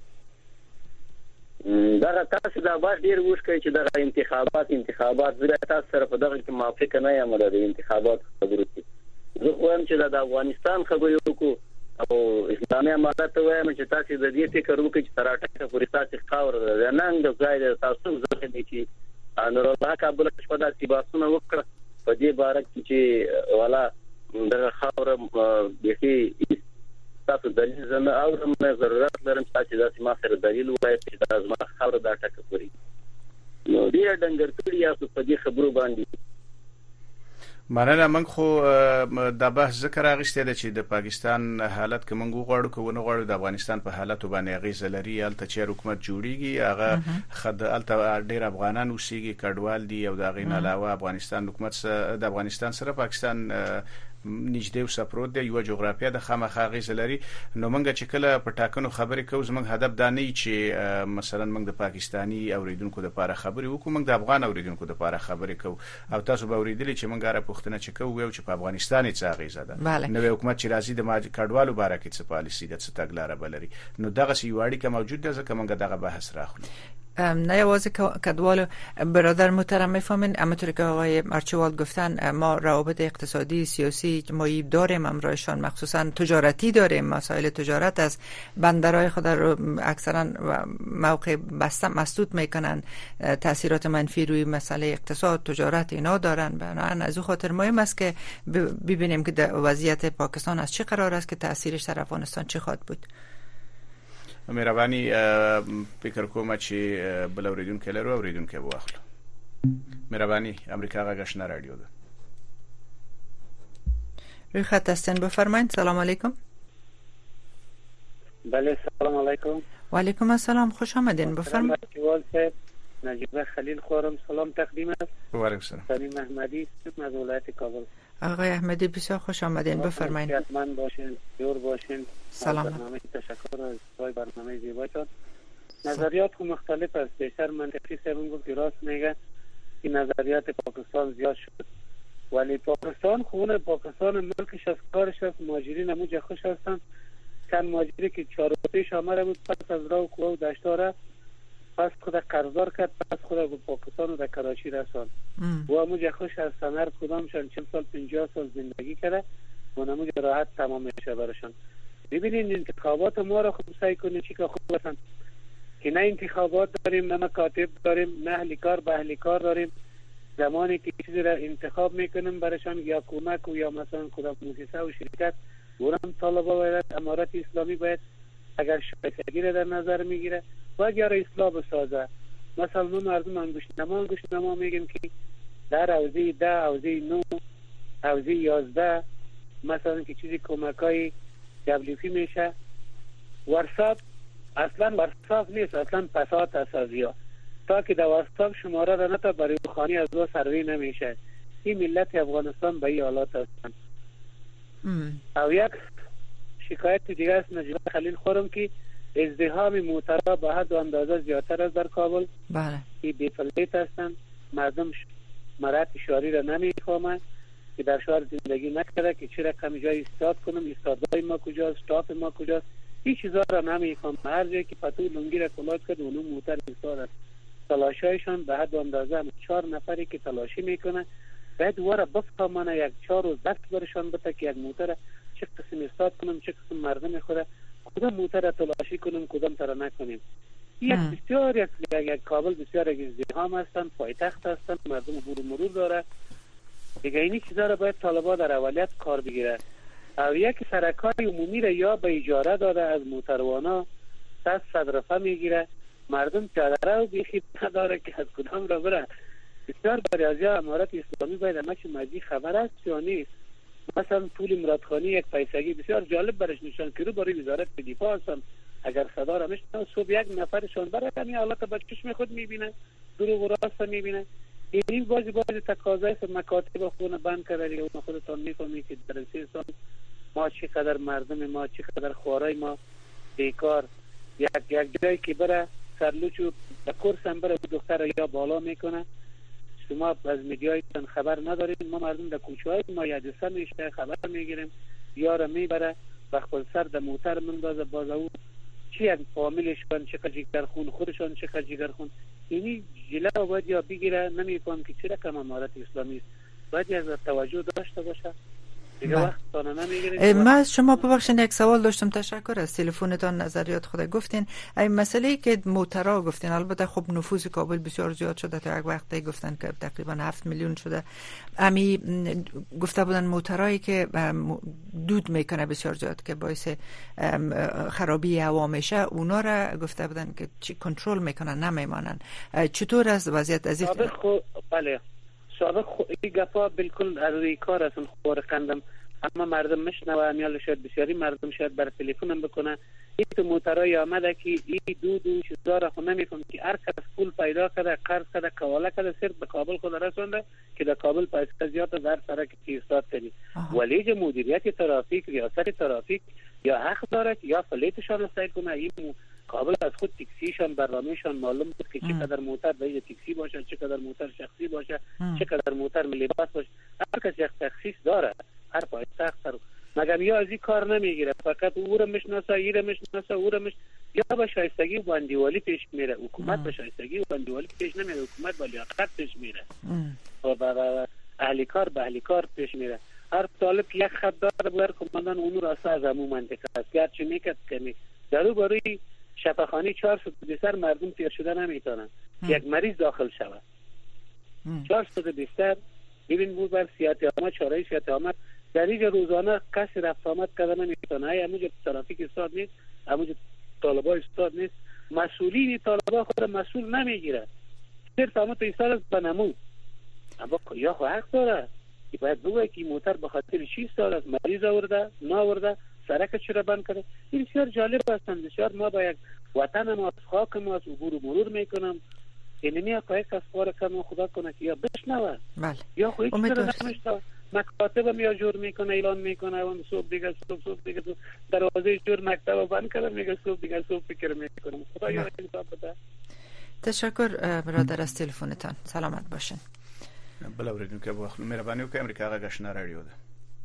دا تاسو دا باید ډیر وښکئ چې دا انتخابات زه تاسو سره په دغه کې موافق نه یم د انتخابات خبرو کې. زه وایم چې د افغانستان خبرې وکړو او اسلامي امارات وایم چې تاسو د دې فکر وکړئ چې تر اټکه پورې تاسو خاور نه د ځای تاسو زه دې چې نور الله کابل په داسې باسونه وکړه په دې باره کې چې والا دغه خاور به تاسو دلیل زنه اورم نه ضرورت لرم چې تاسو ما سره دلیل وایي چې تاسو ما خبره دا ټکه پوری نو ډیر ډنګر کړی یاست په دې خبرو باندې. مننه. من خو د بحث ذکر اغشته ده چې د پاکستان حالت کې موږ غواړو کو نه غواړو د افغانستان په حالت باندې غیزه لري الته چې حکومت جوړیږي هغه خد الته ډیر افغانان اوسېږي کډوال دي او دا غین علاوه افغانستان حکومت د افغانستان سره پاکستان نږدې او سپروت دی یو جغرافیه د خامخا غیزه لري. نو موږ چې کله په ټاکنو خبرې کوو زموږ هدف دا نه چې مثلا موږ د پاکستانی اوریدونکو لپاره خبرې وکړو، موږ د افغان اوریدونکو لپاره خبرې کوو او تاسو به اوریدلی چې موږ را پوښتنه چې کوو یو چې په افغانستان څه غیزه ده، نو حکومت چې راځي د کډوالو باره کې څه پالیسی ده څه تګلارې بلري. نو دغه سی یو اړیکه موجود ده ځکه موږ دغه بحث راخلو. نه یوازه کدوالو برادر محترم میفهمین، همونطور که آقای ارچوال گفتن ما روابط اقتصادی سیاسی ما داریم همراهشان، مخصوصا تجارتی داریم. مسائل تجارت از بندرهای خود رو اکثرا موقع مسدود میکنن، تاثیرات منفی روی مسئله اقتصاد تجارت اینا دارن. بنابراین از او خاطر مهم است که ببینیم که وضعیت پاکستان از چه قرار است که تاثیرش در افغانستان چه خواهد بود. مهرباني فکر کوم چې بل اوریدونکو لرو اوریدونکو واخلو. مهرباني امریکا غاښنا رادیو ده. روی خط هستین، بفرمایید. سلام علیکم. بله سلام علیکم. و علیکم السلام، خوش آمدین. بفرمایید. نجیب خلیل خورم سلام تقدیم است. و علیکم السلام. سلیم احمدی از ولایت کابل. آقای احمدی بسیار خوش آمدین. بفرمایید. حتما باشین، جور باشین. سلام. برنامه تشکر از برنامه زیباتون. نظریات مختلف است. بیشتر منطقی سرون گفت راست میگه که نظریات پاکستان زیاد شد. ولی پاکستان پاکستان ملکش از کارش است. مهاجرین همونجا خوش هستن. چند مهاجری که 4 پیش آمده بود پس از راه و کوه و دشتاره پس خود قرضدار کرد، پس خود به پاکستان و در کراچی رساند و همونجا خوش هستن. هر کدامشان 40 سال 50 سال زندگی کرده و همونجا راحت تمام میشه برشان. ببینید انتخابات ما را خوب سعی کنید چی که خوب هستن که نه انتخابات داریم، نه مکاتب داریم، نه اهل کار به اهل کار داریم. زمانی که چیزی را انتخاب میکنیم برشان یا کمک و یا مثلا کدام مؤسسه و شرکت ورم طالبا باید امارت اسلامی باید اگر شایستگی را در نظر میگیره و اگر اصلاح بسازه. مثلا ما مردم انگشت نما میگیم که در حوزه 10 حوزه 9 حوزه 11 مثلا که چیزی کمکای WFP میشه. ورساب اصلا ورساب نیست، اصلا پسات اساسیا تا که در ورساب شماره را نتا برای خانی از دو سروی نمیشه. این ملت افغانستان به این حالات هستن. او یک شکایت دیگه است نجیب خلیل خورم که ازدحام موترها به حد و اندازه زیادتر است در کابل. بله. که بی‌فلیت هستن، مردم مرات شهری را نمیفهمند که در شهر زندگی نکرده که چه رقم جای استاد کنم، استادای ما کجاست، استاف ما کجاست، این چیزا را نمیفهم. هر جایی که پتوی لنگی را کلاه کرد اونو موتر استاد است. تلاشایشان به حد و اندازه 4 نفری که تلاشی میکنه باید وره بفهمانه یک 4 روز دست برشان بده که یک موتر چه قسم استاد کنم، چه قسم مردم خود کدام موتر تلاشی کنم، کدام تر نکنیم. یک بسیار یک کابل بسیار یک ازدحام هستن، پایتخت هستن، مردم مرور داره. دیگه اینی چیزا را باید طالبا در اولیت کار بگیره. او یک سرکای عمومی را یا به اجاره داده از موتروانا 100 رفع میگیره، مردم پیاده رو بیخی نداره که از کدام را بره. بسیار برای امارت اسلامی باید همه چی مجی خبر است یا نیست. مثلا پول مرادخانی یک پیسگی بسیار جالب برش نشان که رو برای وزارت دفاع هستن. اگر صدا را میشنن صبح یک نفرشان برای همین حالت با چشم خود میبینه، دروغ و راست میبینه. این بازی تقاضای مکاتب خونه بند کرده دیگه. اون خودتان میفهمید که در این سال ما چقدر مردم ما، چقدر خوارای ما بیکار، یک جایی که بره سرلوچو به کورس هم بره دختر یا بالا میکنه. شما از میدیایتان خبر ندارید، ما مردم در کوچه های ما یادسه میشه خبر میگیریم، یارا میبره و خود سر در موتر مندازه، باز او چی یک فامیلشان چقدر جگر خون، خودشان چقدر جگر خون. اینی جلو باید یا بگیره. نمیفهم که چرا کم امارت اسلامی است، باید از توجه داشته باشه. من از شما ببخشید یک سوال داشتم. تشکر از تلفنتان، نظریات خود گفتین. این مسئله که موترها گفتین، البته خب نفوذ کابل بسیار زیاد شده، تا یک وقتی گفتن که تقریبا 7 میلیون شده. امی گفته بودن موترهایی که دود میکنه بسیار زیاد که باعث خرابی هوا میشه، اونا را گفته بودن که چی کنترل میکنن، نمیمانن. چطور از وضعیت از بله سابق این گفا بالکل روی کار هستن خوار قندم، اما مردم مشنوه. امیال شاید بسیاری مردم شاید بر تلفنم بکنه این تو موترهای آمده که این دو چیزا را خود نمیفهم که هر کس پول پیدا کرده، قرض کرده، کواله کرده، صرف به کابل خود رسونده که در کابل پیسه زیاد در سرک ایستاد کنی. ولی مدیریت ترافیک، ریاست ترافیک یا حق داره یا فلیتشان رسید کنه. این کابل از خود تکسیشان برنامهشان معلوم بود که چقدر موتر باید تکسی باشه، چقدر موتر شخصی باشه، چقدر موتر ملی باس باشه. هر کس یک تخصیص داره، هر پایتخت سر. مگر یا از این کار نمیگیره، فقط او را میشناسه، این را میشناسه، او را یا به شایستگی و بندیوالی پیش میره. حکومت به شایستگی و بندیوالی پیش نمیره، حکومت به لیاقت پیش میره و اهلی کار به اهلی کار پیش میره. هر طالب یک خط داره بر کماندان اون راسته از همون منطقه است، گرچه میکرد کنی درو برای شفاخانه 400 بستر مردم تیر شده نمیتونن یک مریض داخل شود. 400 بستر ببین بود بر سیاحت آمد، چاره سیاحت آمد در اینجا روزانه کسی رفت آمد کرده نمیتونه. همونجا ترافیک استاد نیست، همونجا طالبا استاد نیست، مسئولین طالبا خود مسئول نمیگیره، صرف همون تو ایستاد بنمون. اما یا حق داره که باید بگوی که موتر به خاطر چی استاد مریض آورده ناورده، سرک چرا بند کرده. این بسیار جالب هستند، بسیار. ما با یک وطن ما، خاک ما عبور و مرور میکنم. اینمی حقایق از کار کنم، خدا کنه که یا بشنوه یا خودی چرا نمیشنوه. مکاتب یا جور میکنه، اعلان میکنه اون صبح دیگه صبح دیگه دروازه جور مکتب بند کردم، میگه صبح دیگه صبح فکر میکنم. خدا یا انصاف بده. تشکر برادر از تلفنتان، سلامت باشین. بله اوریدونکو که وخت مهرباني وکړئ. امریکا غږ آشنا رادیو ده.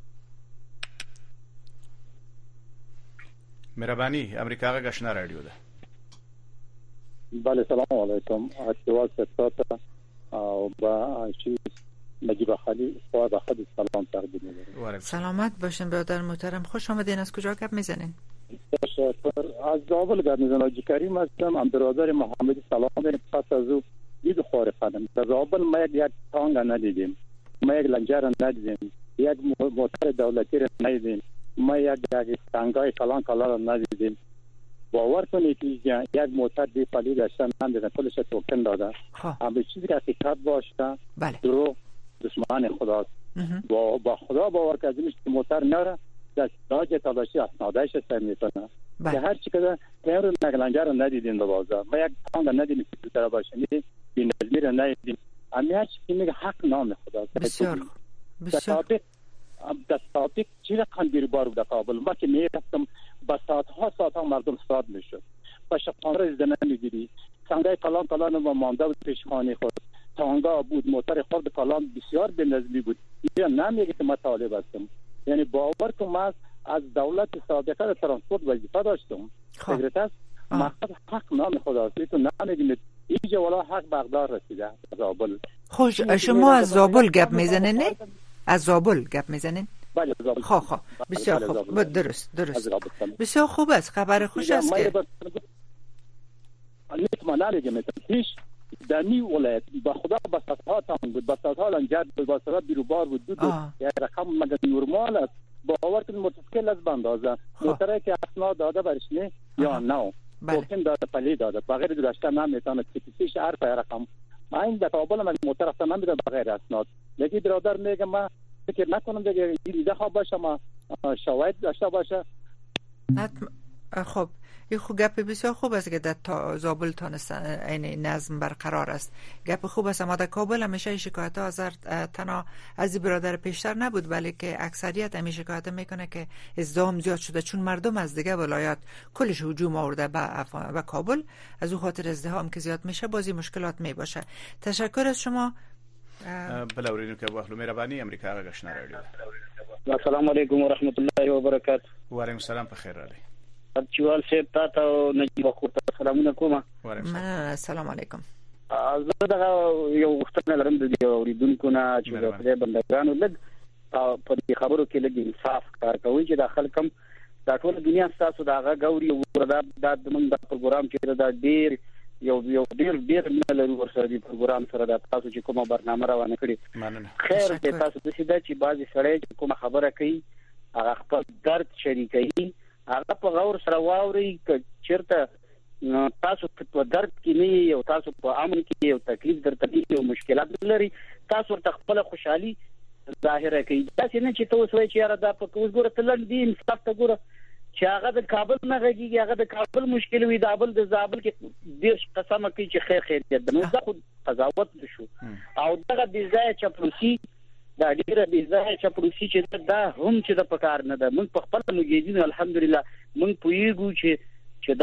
مهرباني امریکا غږ آشنا رادیو ده. بله سلام علیکم. اشتواق ستاتا او با چی نجیب خالی فواد خدی سلام تقدیم می‌کنم. سلامت باشین برادر محترم، خوش آمدین. از کجا گپ میزنین؟ تشکر. از زابل گپ میزنم. حاجی کریم هستم. ام برادر محمدی سلام پس از او دید خور خدم. در زابل ما یک تانگ ندیدیم، ما یک لنجر ندیدیم، یک موتر دولتی را ندیدیم، ما یک تانگای کلان را ندیدیم. باور کنید که یک موتر دی پالی داشتن نمیدن، پولش توکن داده. اما چیزی که حقیقت باشه دروغ دشمن خداست. با خدا باور کردیم که موتر نره دست داج تلاشی اسنادش است میتونه. که هر چی که تمر نگلنجر ندیدیم به بازار، ما یک تانگ ندیدیم که در باشه، این نظمی را ندیدیم. اما هر چی که میگه حق نام خداست. بسیار دستاپیک چی رقم گیربار بود کابل. ما که میرفتم با ساعتها مردم ساد میشد. با شقانه زدن نمیگیری. تانگای کلان و مانده بود پیشخانه خود. تانگا بود، موتر خورد کلان بسیار به نظمی بود. یا نمیگه که ما طالب هستم. یعنی باور کن ما از دولت سابقه ترانسپورت وظیفه داشتم. فکرت است مقصد حق نام خداست. تو نمیگید اینجا والا حق بغداد رسیده زابل. خوش شما از زابل گپ میزنین؟ نه؟ از زابل گپ میزنین؟ بله خب بسیار خوب، درست بسیار خوب است، خبر خوش است که مطمئن نمیگم هیچ در نیو ولایت با خدا بساطها تام بود، بساطها لنجاد بود، بساطها بیروبار بود، یه رقم مگه نورمال است باور کنید متسکل از بندازه موتره که اسناد داده برش نه یا نه ممکن داده پلی داده بغیر داشته نمیتونه کیسیش عرف رقم ما این در کابل من موتر اصلا نمیدم بغیر اسناد لیکن برادر میگه ما فکر نکنم دیگه این خواب باشه ما شواهد داشته باشه. خب این خوب گپ بسیار خوب است که در زابل تانستن این نظم برقرار است، گپ خوب است. اما در کابل همیشه شکایت ها تنها از برادر پیشتر نبود بلکه اکثریت همیشه شکایت میکنه که ازدحام زیاد شده چون مردم از دیگه ولایات کلش هجوم آورده به کابل، از او خاطر ازدحام که زیاد میشه بازی مشکلات میباشه. تشکر از شما. بلاورینو که واخلو مهربانی امریکا غشنا رادیو. السلام علیکم و رحمت الله و برکاته. و علیکم السلام په خیر علي. چوال صاحب تاسو او نجيب خو ته سلامونه کوم. السلام علیکم. زه دا یو وختونه لرم د دې اوریدونکو نه چې د خپل بندګانو لږ په دې خبرو کې لږ انصاف کار کوي چې د خلکم د ټول دنیا تاسو دا غوړي وردا د موږ د پروګرام چې دا ډیر یو ډیر نه لري ورسره د پروګرام سره د تاسو چې کومه برنامه روانه کړی خیر د تاسو د سیده چې بعضی سړی کومه خبره کوي هغه خپل درد شریکوي هغه په غور سره واوري چیرته تاسو په درد کې نه یو تاسو په امن کې یو تکلیف درته یو مشکلات لري تاسو ورته خپل خوشحالي ظاهره کوي دا څنګه چې تاسو وایي چې را دا په اوس ګوره تلل دي انصاف ته ګوره چې هغه د کابل نه غږیږي هغه د کابل مشکل وي د زابل کې ډیر قسمه کوي چې خیر دې نو دا خو قضاوت شو او دغه د ځای چپلوسی دا ډیره د ځای چپلوسی چې دا هم چې د پکار نه ده موږ په خپل مجاهدین الحمدلله موږ پویګو چې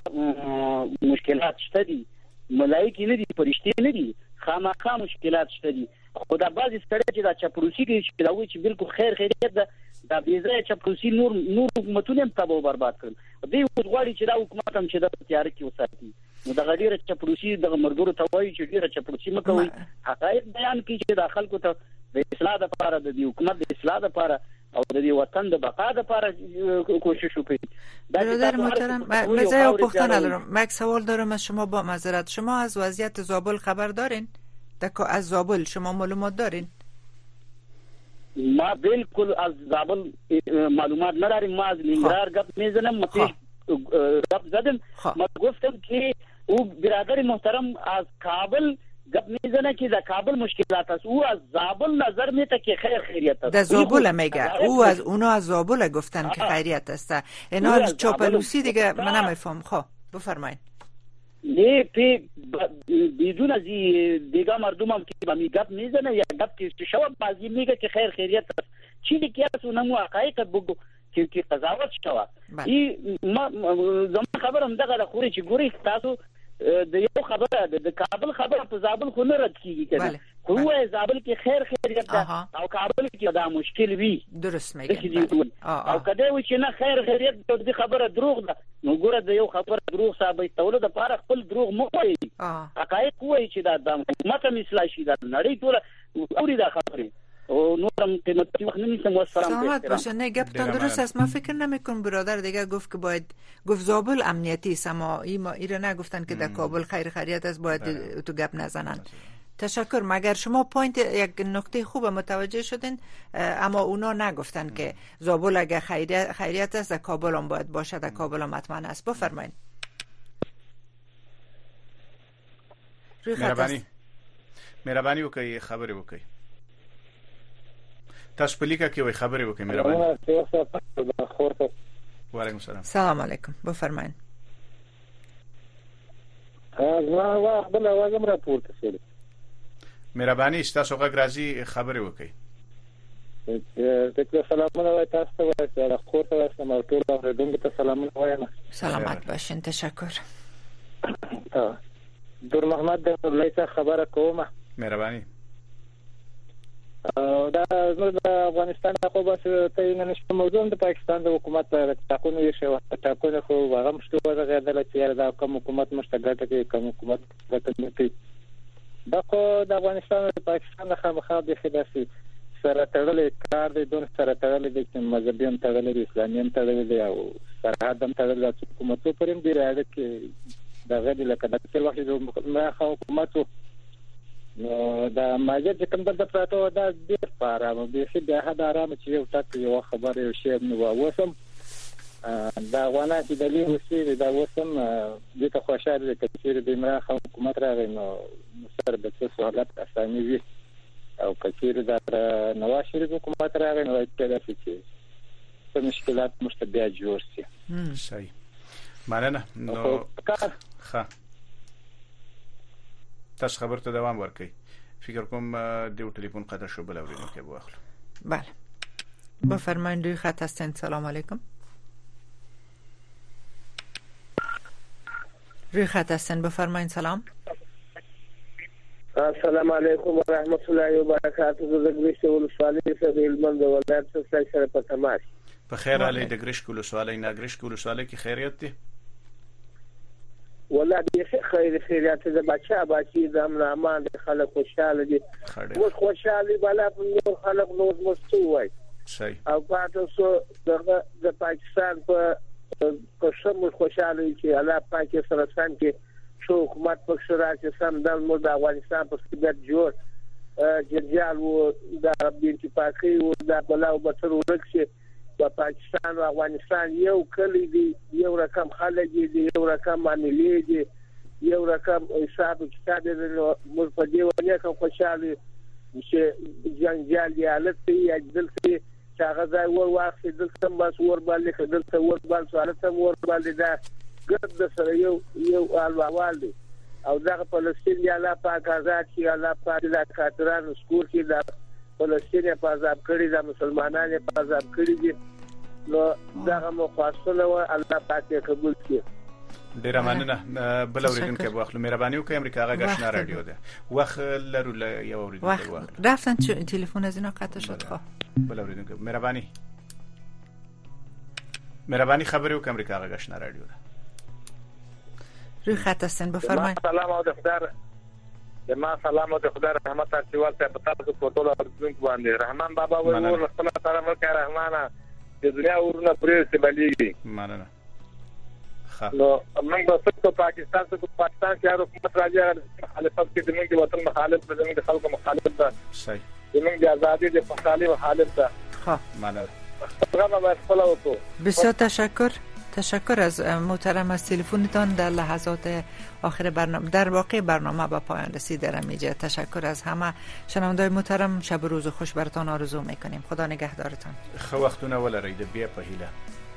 دغه مشکلات شته دي ملایکی نه دي فرشتي نه دي خامخا مشکلات شته دي خو دا بعضی ستړي چې دا چپلوسی کوي چې دا وایي چې بالکل خیر ده دا بیزای چپلوسی نور حکومتونه هم تباہ برباد کړل دوی غواړي چې دا حکومت هم چې د تیار کې وساتي نو دا غیر چپلوسی د مرګورو ته وایي چې ډیره چپلوسی مکوي حقایق بیان کوي چې د خلکو ته د اصلاح لپاره د حکومت د اصلاح لپاره او د وطن د بقا لپاره کوشش وکړي. برادر محترم مزه او پختن دارم. من یک سوال دارم از شما با معذرت، شما از وضعیت زابل خبر دارین؟ از زابل شما معلومات دارین؟ ما بالکل از زابل معلومات نداریم. ما از ننگرهار گپ میزنم متیش گپ زدم ما گفتم که او برادر محترم از کابل گپ میزنه که در کابل مشکلات است او از زابل نظر میده که خیریت است. در زابل میگه اونا از زابل گفتن که خیریت است. اینا از چاپلوسی دیگه من نمیفهم. خب بفرمایید. نه پی بدون از دیگه مردم هم که می گپ میزنه یا گپ که شو بازی میگه که خیریت است چیزی که از اونمو حقایق بگو که قضاوت شوه این زمان خبرم دغه خوري چې ګوري تاسو د یو خبره د کابل خبره په زابل خو نه رد کیږي کنه خو هو زابل کې خیریت ده او کابل کې دا مشکل وی درست میگم او کله و چې نه خیریت د خبره دروغ ده نو ګوره د یو خبره دروغ ثابت تولد لپاره خپل دروغ مو کوي حقایق وایي چې دا د حکومت مثلا شي دا نړۍ ټول اوري دا خبره او نورم قیمتي وخت نمیسم و سلامت باشه. نه گپتان درست است. من فکر نمیکنم برادر دیگه گفت که باید گفت زابل امنیتی است اما ایره نگفتن که در کابل خیریت است باید تو گپ نزنن. تشکر. مگر شما پوینت یک نکته خوب متوجه شدین اما اونا نگفتن که زابل اگه خیریت است در کابل هم باید باشه در کابل هم حتما است. بفرمایید. مهربانی وکړئ خبرې وکړئ. تاسو په لیکه کې وای خبرې وکړئ مهرباني. وعلیکم السلام. سلام علیکم. بفرمایئ. ما بل आवाज را پورته شوه. مهرباني تاسو غږ راځي خبرې وکړئ. تاسو سلامونه وای تاسو ته وای خور ته سلام ټول اوریدونکو ته سلامونه وایم. سلامت باشین. تشکر. دور محمد د لایسه خبره کومه. مهرباني. دا زموږ د افغانستان خو بس ته نه نشته موضوع د پاکستان د حکومت په ټاکنو یې شو ټاکنو خو هغه مشته ورغېدل چې دا کوم حکومت مشتګټه کې کوم حکومت ګټه نه کوي دا خو د افغانستان او پاکستان خامخا به خلاصي سره تړلې کار دی دون سره تړلې د مذهبي هم تړلې د اسلامي هم تړلې دی او سرحد هم تړلې د حکومتو پرم دی راځي کې دغه د لکه د ټول وخت د حکومتو دا ماجر چې کوم د پراته دا ډیر پاره به شي د هدا آرام چې یو ټک یو خبر یو شی نو وسم دا غواړم چې د لې وسیل دا وسم د ته خوشاله د کثیر د عمران خان حکومت راغی نو سره د څه حالت اساني وي او کثیر د نواز شریف حکومت راغی نو کله چې څه مشکلات مشتبه جوړ شي صحیح مننه نو ښه تاسو خبر ته دوام ورکړئ فکر کوم دیو ټلیفون قطع شو بل اوریدونکو به واخلو بله بفرمایید روی خط هستین سلام علیکم روی خط هستین بفرمایید سلام السلام علیکم و رحمت الله و برکاته د ګریش ولسوالۍ څخه هلمند ولایت څخه سره په تماس په خیر علي د ګریش ولسوالۍ نه ګریش ولسوالۍ کې خیریت دي والله دې خیریت د بچي د امن امان د خلک خوشاله دي مو خوشاله بالا په خلک نو مستوي صحیح او تاسو د پاکستان په شمول خوشاله چې الله پاکستان کې شو حکومت په شورا کې سم د افغانستان په سبب جوړ جنجال و د اتفاقي و د بلاو بتر ورکشي په پاکستان او افغانستان یو کلی دی یو رقم خلک دی یو رقم معاملې دي یو رقم حساب کتاب دی موږ په دې ونه کوم خوشاله چې جنجال دی الته یې دلته هغه ځای ورواخې دلته بس ور باندې دلته ور باندې سوالته ور باندې دا ګرد سره یو الوال دی او دغه فلسطین یا الله پاک آزاد شي الله پاک د کاترانو سکور کې د فلسطین په آزاد کړي د مسلمانانو په آزاد کړي دي نو دغه مخاصله و الله پاک قبول کړي ډیر مننه بل اوریدونکو به واخلو مهرباني وکړئ امریکا غږ آشنا رادیو ده وخت لرو یو اوریدونکو واخلو رفتن تلفن از اینا قطع شد خب بل اوریدونکو مهرباني خبرو وکړئ امریکا غږ آشنا رادیو ده روی خط هستین بفرمایید سلام او د خدای رحمت چې ورته په تاسو په ټول اوریدونکو باندې رحمان بابا وایي ور خپل سره مکه رحمانه د دنیا ورونه پرې سبليږي مننه نو موږ په پاکستان کې حکومت راځي مخالفت کې زموږ د وطن مخالف زموږ د خلکو مخالف ده صحیح زموږ د ازادي د فعالي مخالف ده ها مننه بسیار تشکر از محترم از تلفنتان در لحظات آخر برنامه در واقع برنامه به پایان رسید در اینجا تشکر از همه شنوندای محترم شب و روز خوش براتون آرزو میکنیم خدا نگهدارتان خو وختونه ولرید بیا په هیله